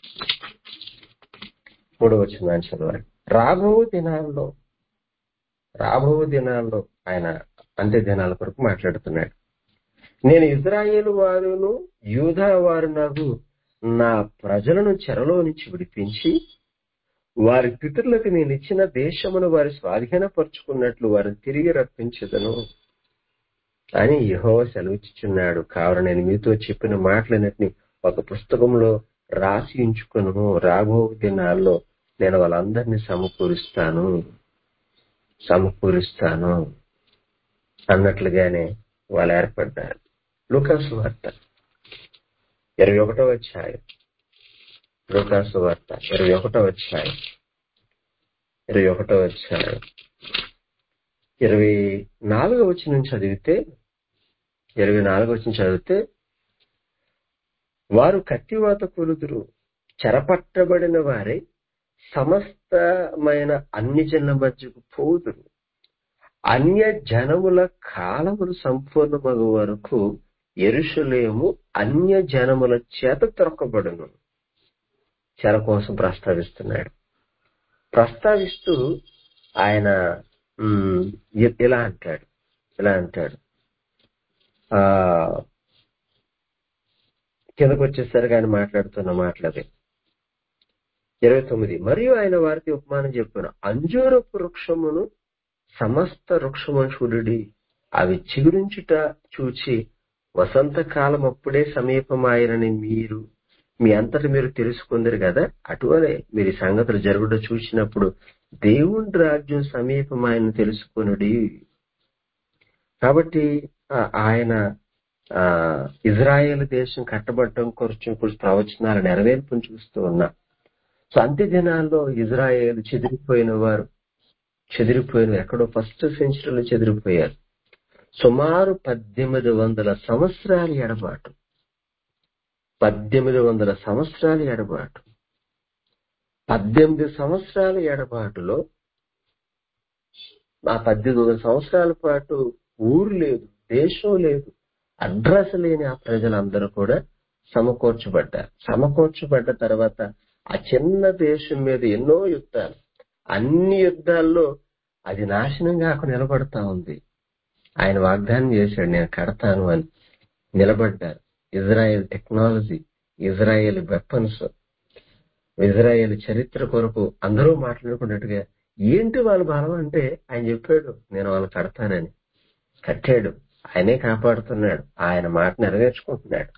మూడో వచనాన్ని చదవాలి. రాబో దినాల్లో రాబో దినాల్లో ఆయన అంత్య దినాల కొరకు మాట్లాడుతున్నాడు. నేను ఇజ్రాయేలు వారును యూదా వారునగు నా ప్రజలను చెరలో నుంచి విడిపించి వారి పితరులకు నేను ఇచ్చిన దేశమును వారి స్వాధీనపరుచుకున్నట్లు వారిని తిరిగి రప్పించదను అని యెహోవా సెలవిచ్చుచున్నాడు. కావున నేను మీతో చెప్పిన మాటలన్నిటిని ఒక పుస్తకంలో రాసి ఉంచుకొను. రాబో దినాల్లో నేను వాళ్ళందరినీ సమకూరుస్తాను సమకూరుస్తాను అన్నట్లుగానే వాళ్ళు ఏర్పడ్డారు. లూకాసు వార్త ఇరవై ఒకటో అధ్యాయం లూకాసు వార్త ఇరవై ఒకటో అధ్యాయం ఇరవై ఒకటో అధ్యాయం ఇరవై నాలుగో వచనం చదివితే ఇరవై నాలుగో వచనం చదివితే వారు కత్తివాత కొలుదురు, చెరపట్టబడిన వారే సమస్తమైన అన్ని జనుల మధ్యకు పోదురు. అన్య జనముల కాలములు సంపూర్ణమగు వరకు యెరూషలేము అన్య జనముల చేత త్రొక్కబడును. చెర కోసం ప్రస్తావిస్తున్నాడు. ప్రస్తావిస్తూ ఆయన ఉమ్, ఇ- ఇలా అంటాడు ఇలా అంటాడు ఆ కిందకు వచ్చేసరికి ఆయన మాట్లాడుతున్న మాటలవి. ఇరవై తొమ్మిది మరియు ఆయన వారికి ఉపమానం చెప్పాను. అంజూరపు వృక్షమును సమస్త వృక్షమును చూడుడి, అవి చిగురించుట చూచి వసంతకాలం అప్పుడే సమీపమాయనని మీరు మీ అంతట మీరు తెలుసుకుందరు కదా. అటువలే మీరు ఈ సంగతులు జరుగుట చూసినప్పుడు దేవుని రాజ్యం సమీపమాయన తెలుసుకొనుడి. కాబట్టి ఆ, ఆయన ఆ ఇజ్రాయేల్ దేశం కట్టబడటం కొరకు ప్రవచనాల నెరవేర్పును చూస్తూ ఉన్నా. సో అంత్య దినాల్లో ఇజ్రాయేల్ చెదిరిపోయిన వారు చెదిరిపోయిన ఎక్కడో ఫస్ట్ సెంచరీలో చెదిరిపోయారు. సుమారు పద్దెనిమిది వందల సంవత్సరాల ఎడబాటు పద్దెనిమిది వందల సంవత్సరాల ఎడబాటు పద్దెనిమిది సంవత్సరాల ఎడబాటులో ఆ పద్దెనిమిది వందల సంవత్సరాల పాటు ఊరు లేదు, దేశం లేదు, అడ్రస్ లేని ఆ ప్రజలందరూ కూడా సమకూర్చబడ్డారు. సమకూర్చబడ్డ తర్వాత ఆ చిన్న దేశం మీద ఎన్నో యుద్ధాలు, అన్ని యుద్ధాల్లో అది నాశనం కాక నిలబడతా ఉంది. ఆయన వాగ్దానం చేశాడు, నేను కడతాను అని. నిలబడ్డారు. Israel technology, Israel weapons, Israel చరిత్ర కొరకు అందరూ మాట్లాడుకున్నట్టుగా ఏంటి వాళ్ళ బలం అంటే ఆయన చెప్పాడు, నేను వాళ్ళు కడతానని. కట్టాడు. ఆయనే కాపాడుతున్నాడు. ఆయన మాట నెరవేర్చుకుంటున్నాడు.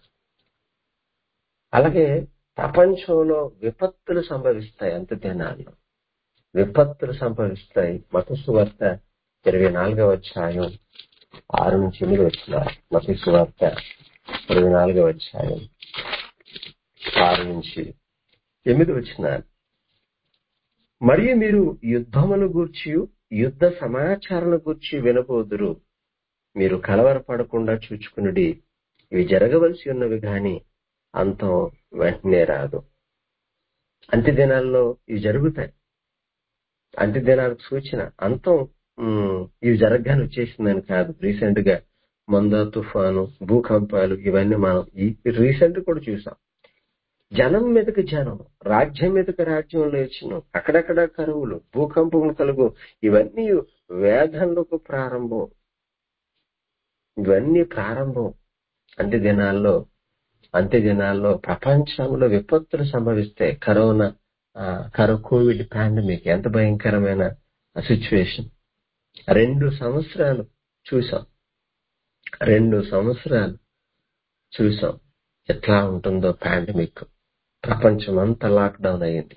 అలాగే ప్రపంచంలో విపత్తులు సంభవిస్తాయి. అంత దినాల్లో విపత్తులు సంభవిస్తాయి. మత్తయి సువార్త ఇరవై నాలుగవ అధ్యాయం ఆరు నుంచి ఎనిమిది వచ్చినారు. మత్తయి సువార్త ఇరవై నాలుగవ అధ్యాయం ఆరు నుంచి ఎనిమిది వచ్చినారు. మరియు మీరు యుద్ధముల గూర్చి యుద్ధ సమాచారాల గూర్చి వినబోదురు. మీరు కలవరపడకుండా చూచుకునుడి. ఇవి జరగవలసి ఉన్నవి గాని అంతం వెంటనే రాదు. అంత్య దినాల్లో ఇవి జరుగుతాయి. అంత్య దినాలకు సూచన అంతం ఉమ్, ఇవి జరగగానే వచ్చేసిందని కాదు. రీసెంట్ గా మంద తుఫాను, భూకంపాలు, ఇవన్నీ మనం ఈ రీసెంట్ కూడా చూసాం. జనం మీదకి జనం, రాజ్యం మీదకి రాజ్యం లేచును, అక్కడక్కడ కరువులు, భూకంపములు కలుగు. ఇవన్నీ వేదనలకు ప్రారంభం. ఇవన్నీ ప్రారంభం. అంత్య దినాల్లో అంత్య దినాల్లో ప్రపంచంలో విపత్తులు సంభవిస్తాయి. కరోనా, ఆ, కరో కోవిడ్ పాండమిక్ ఎంత భయంకరమైన సిచ్యువేషన్. రెండు సంవత్సరాలు చూసాం. రెండు సంవత్సరాలు చూసాం ఎట్లా ఉంటుందో పాండమిక్. ప్రపంచమంతా లాక్డౌన్ అయ్యింది.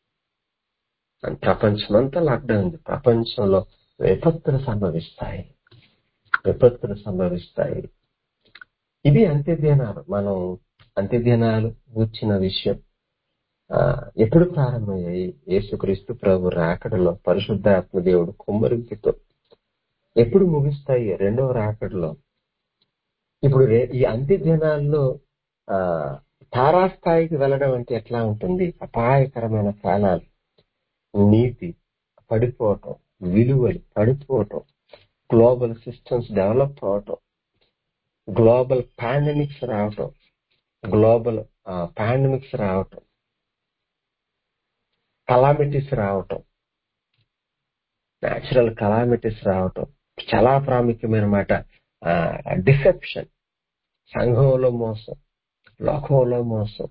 ప్రపంచమంతా లాక్డౌన్ అయింది. ప్రపంచంలో విపత్తులు సంభవిస్తాయి. విపత్తులు సంభవిస్తాయి. ఇది అంత్యదినాలు. మనం అంత్యదినాలు వచ్చిన విషయం ఆ ఎప్పుడు ప్రారంభమయ్యాయి? యేసుక్రీస్తు ప్రభు రాకడలో, పరిశుద్ధాత్మ దేవుడు కుమ్మరింపుతో. ఎప్పుడు ముగిస్తాయి? రెండవ రాకడలో. ఇప్పుడు రే- ఈ అంత్య దినాల్లో ఆ తారాస్థాయికి వెళ్ళడం అంటే ఎట్లా ఉంటుంది? అపాయకరమైన కాలాలు, నీతి పడిపోవటం, విలువలు పడిపోవటం, గ్లోబల్ సిస్టమ్స్ డెవలప్ అవటం, గ్లోబల్ పాండమిక్స్ రావటం, గ్లోబల్ పాండమిక్స్ రావటం, కలామిటీస్ రావటం, న్యాచురల్ కలామిటీస్ రావటం. చాలా ప్రాముఖ్యమైన మాట డిసెప్షన్. సంఘంలో మోసం, లోకంలో మోసం,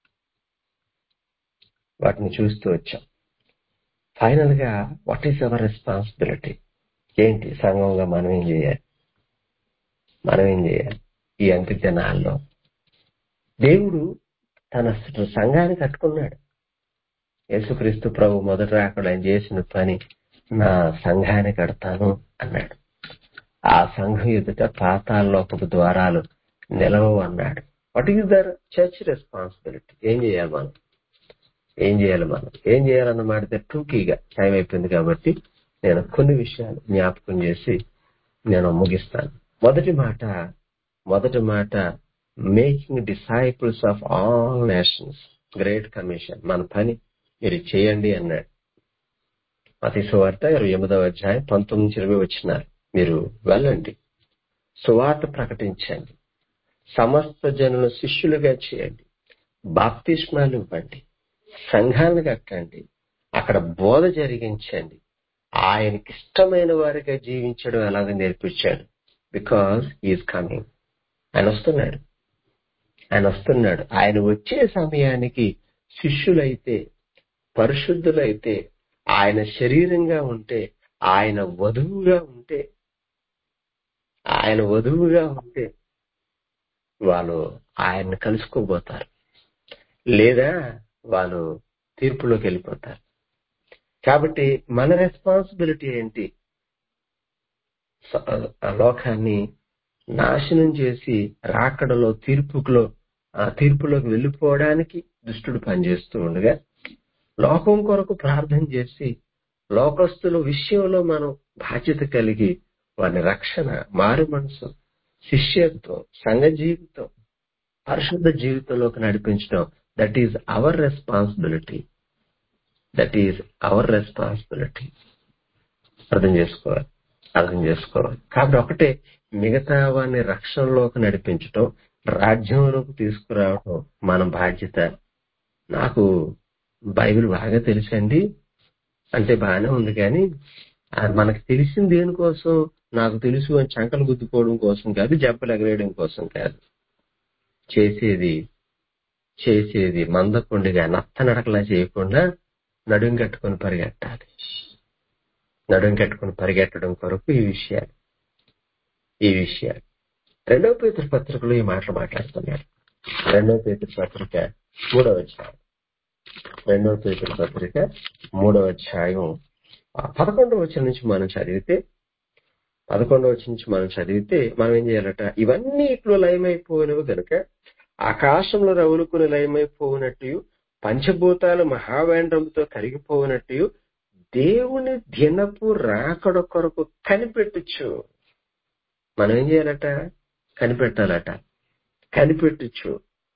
వాటిని చూస్తూ వచ్చాం. ఫైనల్ గా వాట్ ఈస్ అవర్ రెస్పాన్సిబిలిటీ? ఏంటి సంఘంగా మనం ఏం చేయాలి? మనం ఏం చేయాలి ఈ అంత్య దినాల్లో? దేవుడు తన సంఘాన్ని కట్టుకున్నాడు. యేసుక్రీస్తు ప్రభు మొదట అక్కడ ఆయన చేసిన పని, నా సంఘాన్ని కడతాను అన్నాడు. ఆ సంఘం ఎదుట పాతాళలోకపు ద్వారాలు నిలవవు అన్నాడు. What is their church responsibility? ఏం చేయాలి మనం? ఏం చేయాలి మనం ఏం చేయాలన్న మాట టూకీగా టైం అయిపోయింది కాబట్టి నేను కొన్ని విషయాలు జ్ఞాపకం చేసి నేను ముగిస్తాను. మొదటి మాట మొదటి మాట making disciples of all nations, great commission. మన పని మీరు చేయండి అన్నాడు. మత్తయి సువార్త ఇరవై ఎనిమిదవ అధ్యాయం పంతొమ్మిది నుంచి ఇరవై వచ్చినారు. మీరు వెళ్ళండి, సువార్త ప్రకటించండి, సమస్త జనులను శిష్యులుగా చేయండి, బాప్తిస్మాలు ఇవ్వండి, సంఘాలను కట్టండి, అక్కడ బోధ జరిగించండి, ఆయనకి ఇష్టమైన వారిగా జీవించడం ఎలాగ నేర్పించాడు. Because is coming. ఆయన వస్తున్నాడు. ఆయన వస్తున్నాడు. ఆయన వచ్చే సమయానికి శిష్యులైతే, పరిశుద్ధులైతే, ఆయన శరీరంగా ఉంటే, ఆయన వధువుగా ఉంటే ఆయన వధువుగా ఉంటే వాళ్ళు ఆయన్ని కలుసుకోబోతారు, లేదా వాళ్ళు తీర్పులోకి వెళ్ళిపోతారు. కాబట్టి మన రెస్పాన్సిబిలిటీ ఏంటి? స- ఆ లోకాన్ని నాశనం చేసి రాకడలో తీర్పులో ఆ తీర్పులోకి వెళ్ళిపోవడానికి దుష్టుడు పనిచేస్తూ ఉండగా, లోకం కొరకు ప్రార్థన చేసి లోకస్తుల విషయంలో మనం బాధ్యత కలిగి వారి రక్షణ, మారు మనసు, శిష్యత్వం, సంఘ జీవితం, పరిశుద్ధ జీవితంలోకి నడిపించడం, that is our responsibility. That is our responsibility. అర్థం చేసుకోవాలి, అర్థం చేసుకోవాలి. కాబట్టి ఒకటే, మిగతా వారిని రక్షణలోకి నడిపించడం, రాజ్యంలోకి తీసుకురావడం మన బాధ్యత. నాకు బైబిల్ బాగా తెలుసండి అంటే బాగానే ఉంది, కానీ అది మనకు తెలిసింది దేనికోసం? నాకు తెలుసు అని చంకలు గుద్దుకోవడం కోసం కాదు, జబ్బలు ఎగరేయడం కోసం కాదు. చేసేది చేసేది మందకొండిగా నత్త నడకలా చేయకుండా నడుం కట్టుకొని పరిగెట్టాలి. నడుం కట్టుకొని పరిగెట్టడం కొరకు ఈ విషయాలు ఈ విషయాలు రెండవ పేతురు పత్రికలో ఈ మాటలు మాట్లాడుతున్నారు. రెండవ పేతురు పత్రిక మూడవ అధ్యాయం రెండవ పేతురు పత్రిక మూడవ అధ్యాయం పదకొండవ వచనం నుంచి మనం చదివితే పదకొండవ వచనం నుంచి మనం చదివితే మనం ఏం చేయాలట? ఇవన్నీ ఇట్లు లయమైపోయినవి గనుక ఆకాశంలో రవులుకుని లయమైపోయినట్టు, పంచభూతాలు మహావేంద్రంతో కరిగిపోయినట్టు దేవుని దినపు రాకడ కొరకు కనిపెట్టచ్చు. మనం ఏం చేయాలట? కనిపెట్టాలట. కనిపెట్టచ్చు.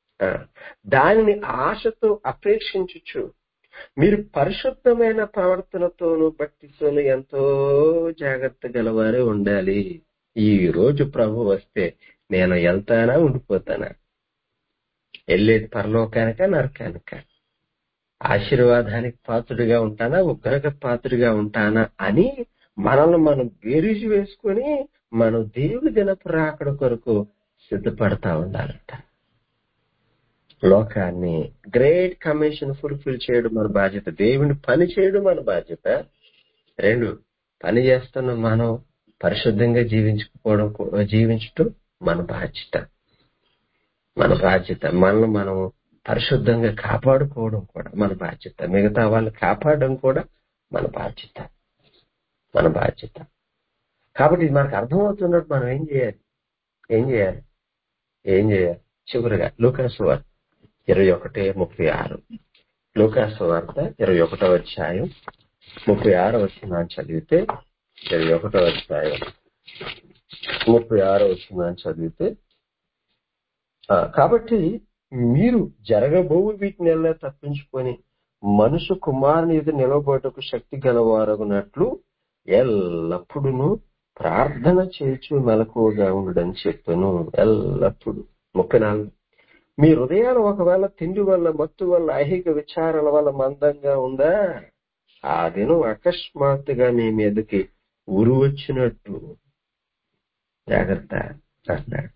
దానిని ఆశతో అపేక్షించచ్చు. మీరు పరిశుద్ధమైన ప్రవర్తనతోనూ భక్తితోనూ ఎంతో జాగ్రత్త గలవారే ఉండాలి. ఈ రోజు ప్రభు వస్తే నేను వెళ్తానా ఉండిపోతానా? వెళ్ళేది పరలోకానిక నరకానిక? ఆశీర్వాదానికి పాత్రుడిగా ఉంటానా, ఉగ్రత పాత్రుడిగా ఉంటానా అని మనల్ని మనం బేరీజు వేసుకుని మనం దేవుడి దినపు రాకడ కొరకు సిద్ధపడతా ఉండాలంట. లోకాన్ని గ్రేట్ కమిషన్ ఫుల్ఫిల్ చేయడం మన బాధ్యత. దేవుని పని చేయడం మన బాధ్యత. రెండు, పని చేస్తున్న మనం పరిశుద్ధంగా జీవించుకోవడం జీవించడం మన బాధ్యత. మన బాధ్యత. మనల్ని మనం పరిశుద్ధంగా కాపాడుకోవడం కూడా మన బాధ్యత. మిగతా వాళ్ళని కాపాడడం కూడా మన బాధ్యత. మన బాధ్యత. కాబట్టి ఇది మనకు అర్థమవుతున్నట్టు మనం ఏం చేయాలి? ఏం చేయాలి? ఏం చేయాలి? చివరిగా లూకాసు వార్త ఇరవై ఒకటి ముప్పై ఆరు లూకాసు వార్త ఇరవై ఒకటో అధ్యాయం ముప్పై ఆరో వచనాన్ని చదివితే ఇరవై ఒకటో అధ్యాయం ముప్పై ఆరో వచనాన్ని చదివితే కాబట్టి మీరు జరగబోవు వీటిని ఎలా తప్పించుకొని మనుషు కుమారుని ఎదురు నిలబడటకు శక్తి గలవారగునట్లు ఎల్లప్పుడూ ప్రార్థన చేయొచ్చు మెలకువగా ఉండడని చెప్పాను. ఎల్లప్పుడు. ముప్పై నాలుగు మీ హృదయాలు ఒకవేళ తిండి వల్ల, మత్తు వల్ల, ఐహిక విచారాల వల్ల మందంగా ఉందా, ఆ దినం అకస్మాత్తుగా మీ మీదకి ఉరి వచ్చినట్టు జాగ్రత్త అన్నాడు.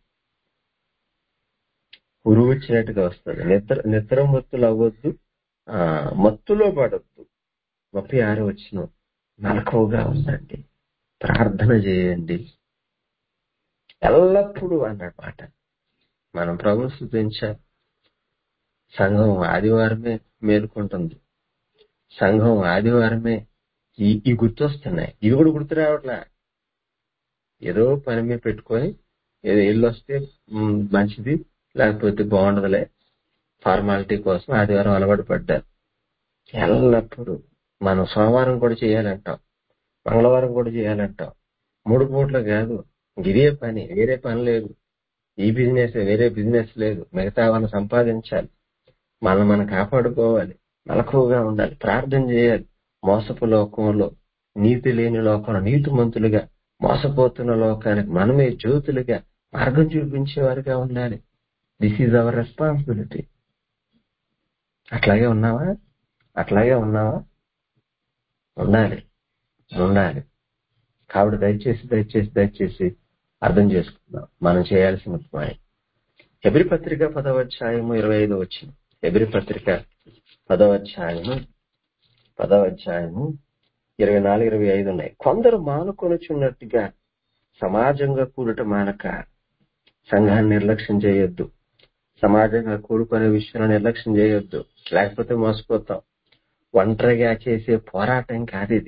ఉరి వచ్చినట్టుగా వస్తుంది. నిద్ర నిద్ర మత్తులు అవ్వద్దు, ఆ మత్తులో పడద్దు. ముప్పై ఆరు వచ్చిన మెలకువగా ఉందండి, ప్రార్థన చేయండి ఎల్లప్పుడూ అన్నమాట. మనం ప్రభువు స్తుతించాలి. సంఘం ఆదివారమే మేలుకుంటుంది. సంఘం ఆదివారమే ఈ ఈ గుర్తొస్తున్నాయి. ఇవి కూడా గుర్తు రావట్లా. ఏదో పని మీద పెట్టుకొని ఏదో ఇల్లు వస్తే మంచిది, లేకపోతే బాగుండదులే, ఫార్మాలిటీ కోసం ఆదివారం అలవాటు పడ్డారు. ఎల్లప్పుడూ మనం సోమవారం కూడా చేయాలంటాం, మంగళవారం కూడా చేయాలంటాం. మూడు పూట్ల కాదు, ఇదే పని, వేరే పని లేదు. ఈ బిజినెస్ వేరే బిజినెస్ లేదు. మిగతా వాళ్ళని సంపాదించాలి, మనం మనం కాపాడుకోవాలి, మెలకువగా ఉండాలి, ప్రార్థన చేయాలి. మోసపు లోకంలో, నీతి లేని లోకంలో నీతిమంతులుగా, మోసపోతున్న లోకానికి మనమే జ్యోతులుగా మార్గం చూపించేవారిగా ఉండాలి. This is our responsibility. అట్లాగే ఉన్నావా? అట్లాగే ఉన్నావా? ఉండాలి, ఉండాలి. కాబట్టి దయచేసి దయచేసి దయచేసి అర్థం చేసుకుందాం మనం చేయాల్సిన పని. హెబ్రీ పత్రిక పదవ అధ్యాయము ఇరవై ఐదు వచ్చిన హెబ్రీ పత్రిక పదవ అధ్యాయము పదవ అధ్యాయము ఇరవై నాలుగు ఇరవై ఐదు ఉన్నాయి. కొందరు మానుకొనుచున్నట్టుగా సమాజంగా కూడట మానక సంఘాన్ని నిర్లక్ష్యం చేయొద్దు. సమాజంగా కూడుకునే విషయంలో నిర్లక్ష్యం చేయొద్దు, లేకపోతే మోసపోతాం. ఒంటరిగా చేసే పోరాటం కాదు ఇది.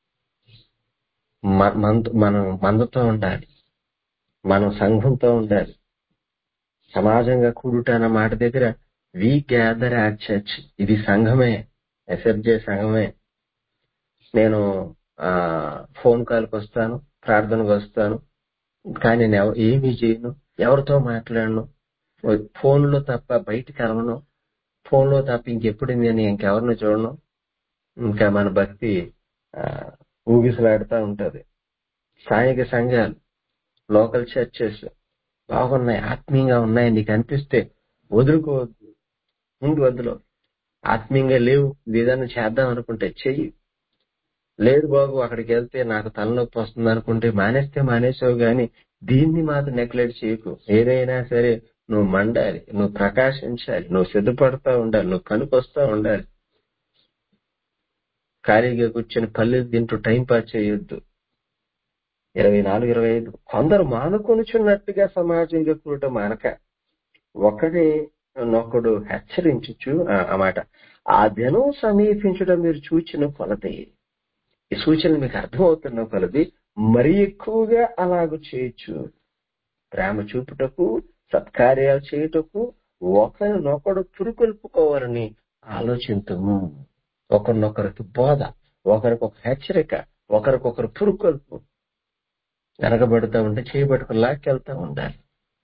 మనం మందుతో ఉండాలి, మనం సంఘంతో ఉండాలి. సమాజంగా కూడుట అన్న మాట దగ్గర వి గ్యాదర్ యాట్ చర్చ్, ఇది సంఘమే. ఎస్ఎఫ్జే సంఘమే. నేను ఆ ఫోన్ కాల్కి వస్తాను, ప్రార్థనకు వస్తాను, కానీ నేను ఎవ- ఏమీ చేయను, ఎవరితో మాట్లాడను, ఫోన్ లో తప్ప బయటికి అరవను, ఫోన్ లో తప్ప ఇంకెప్పుడు నేను ఇంకెవరిని చూడను. ఇంకా మన భక్తి ఆ, ఊగిసలాడుతూ ఉంటది. స్థానిక సంఘాలు, లోకల్ చర్చెస్ బాగున్నాయి, ఆత్మీయంగా ఉన్నాయి, నీకు అనిపిస్తే వదులుకోవద్దు, ముందు వదులు. ఆత్మీయంగా లేవు, ఏదైనా చేద్దాం అనుకుంటే చెయ్యి. లేదు బాబు అక్కడికి వెళ్తే నాకు తలనొప్పి వస్తుంది అనుకుంటే మానేస్తే మానేసావు, గాని దీన్ని మాత్రం నెగ్లెక్ట్ చేయకు. ఏదైనా సరే నువ్వు మండాలి, నువ్వు ప్రకాశించాలి, నువ్వు సిద్ధపడతా ఉండాలి, నువ్వు పనికొస్తా ఉండాలి. ఖాళీగా కూర్చొని పల్లెలు తింటూ టైం పాస్ చేయొద్దు. ఇరవై నాలుగు ఇరవై ఐదు కొందరు మానుకొనుచున్నట్టుగా సమాజం ఎక్కువ మానక ఒకడే నొకడు హెచ్చరించుచు ఆ ఆ మాట ఆ దినం సమీపించడం మీరు చూచిన కొలది, ఈ సూచనలు మీకు అర్థమవుతున్న కొలది మరీ ఎక్కువగా అలాగ చేయొచ్చు. ప్రేమ చూపుటకు, సత్కార్యాలు చేయుటకు ఒకరినొకడు పురుకొల్పుకోవాలని ఆలోచించము. ఒకరినొకరికి బోధ, ఒకరికొక హెచ్చరిక, ఒకరికొకరు పురుకొల్పు. వెనకబడుతూ ఉంటే చేయబట్టుకుని లాక్కెళ్తా ఉండాలి.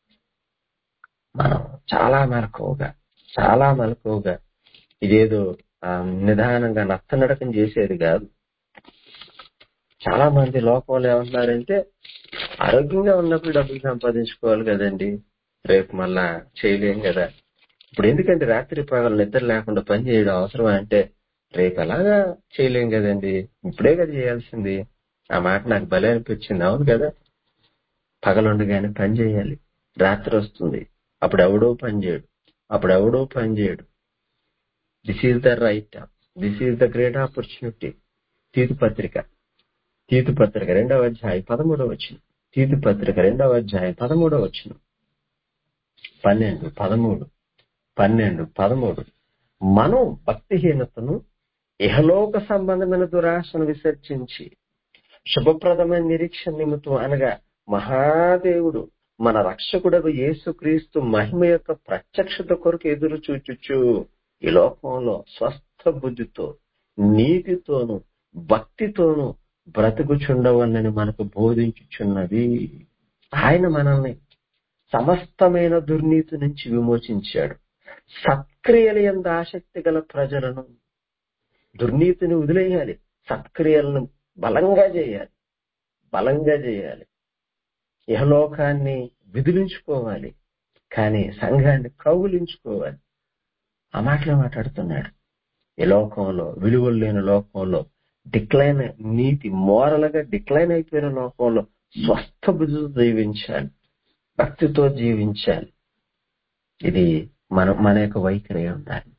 మనం చాలా మెలకువగా చాలా మెలకువగా ఇదేదో ఆ, నిదానంగా నత్తనడకం చేసేది కాదు. చాలా మంది లోకంలో ఏమంటున్నారంటే ఆరోగ్యంగా ఉన్నప్పుడు డబ్బులు సంపాదించుకోవాలి కదండి, రేపు మళ్ళా చేయలేం కదా. ఇప్పుడు ఎందుకంటే రాత్రి పగలు నిద్ర లేకుండా పని చేయడం అవసరం అంటే రేపు ఎలాగా చేయలేం కదండి, ఇప్పుడే కదా చేయాల్సింది. ఆ మాట నాకు భలే అనిపించింది. అవును కదా, పగలుండగానే పని చేయాలి, రాత్రి వస్తుంది అప్పుడు ఎవడో పని చేయడు, అప్పుడు ఎవడో పని చేయడు. This is the right time, this is the great opportunity. తీతు పత్రిక తీతు పత్రిక రెండవ అధ్యాయం పదమూడవ వచ్చిన తీతు పత్రిక రెండవ అధ్యాయం పదమూడవ వచ్చిన పన్నెండు పదమూడు పన్నెండు పదమూడు మనం భక్తిహీనతను, ఇహలోక సంబంధమైన దురాశను విసర్జించి శుభప్రదమైన నిరీక్షణ నిమిత్తం అనగా మహాదేవుడు మన రక్షకుడకు యేసుక్రీస్తు మహిమ యొక్క ప్రత్యక్షత కొరకు ఎదురు చూచుచు ఈ లోకంలో స్వస్థ బుద్ధితో, నీతితోను, భక్తితోను బ్రతుకుచుండవని మనకు బోధించుచున్నది. ఆయన మనల్ని సమస్తమైన దుర్నీతి నుంచి విమోచించాడు. సత్క్రియల యందు ఆసక్తి గల ప్రజలను, దుర్నీతిని వదిలేయాలి, సత్క్రియలను బలంగా చేయాలి, బలంగా చేయాలి. ఇహలోకాన్ని విదిలించుకోవాలి, కానీ సంఘాన్ని కౌగులించుకోవాలి. ఆ మాటలు మాట్లాడుతున్నాడు. ఈ లోకంలో విలువలు లేని లోకంలో, డిక్లైన్ నీతి మోరల్గా డిక్లైన్ అయిపోయిన లోకంలో స్వస్థ బుద్ధితో జీవించాలి, భక్తితో జీవించాలి. ఇది మన మన యొక్క వైఖరి ఉండాలి.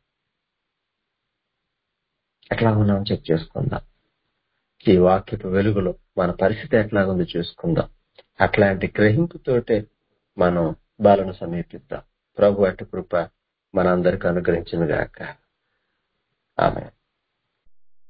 ఎట్లా ఉన్నాం చెక్ చేసుకుందాం. ఈ వాక్యపు వెలుగులో మన పరిస్థితి ఎట్లాగుందో చూసుకుందాం. అట్లాంటి గ్రహింపుతోటే మనం బాలను సమీపిద్దాం. ప్రభు అటు కృప మనందరికి అనుగ్రహించును గాక. ఆమేన్.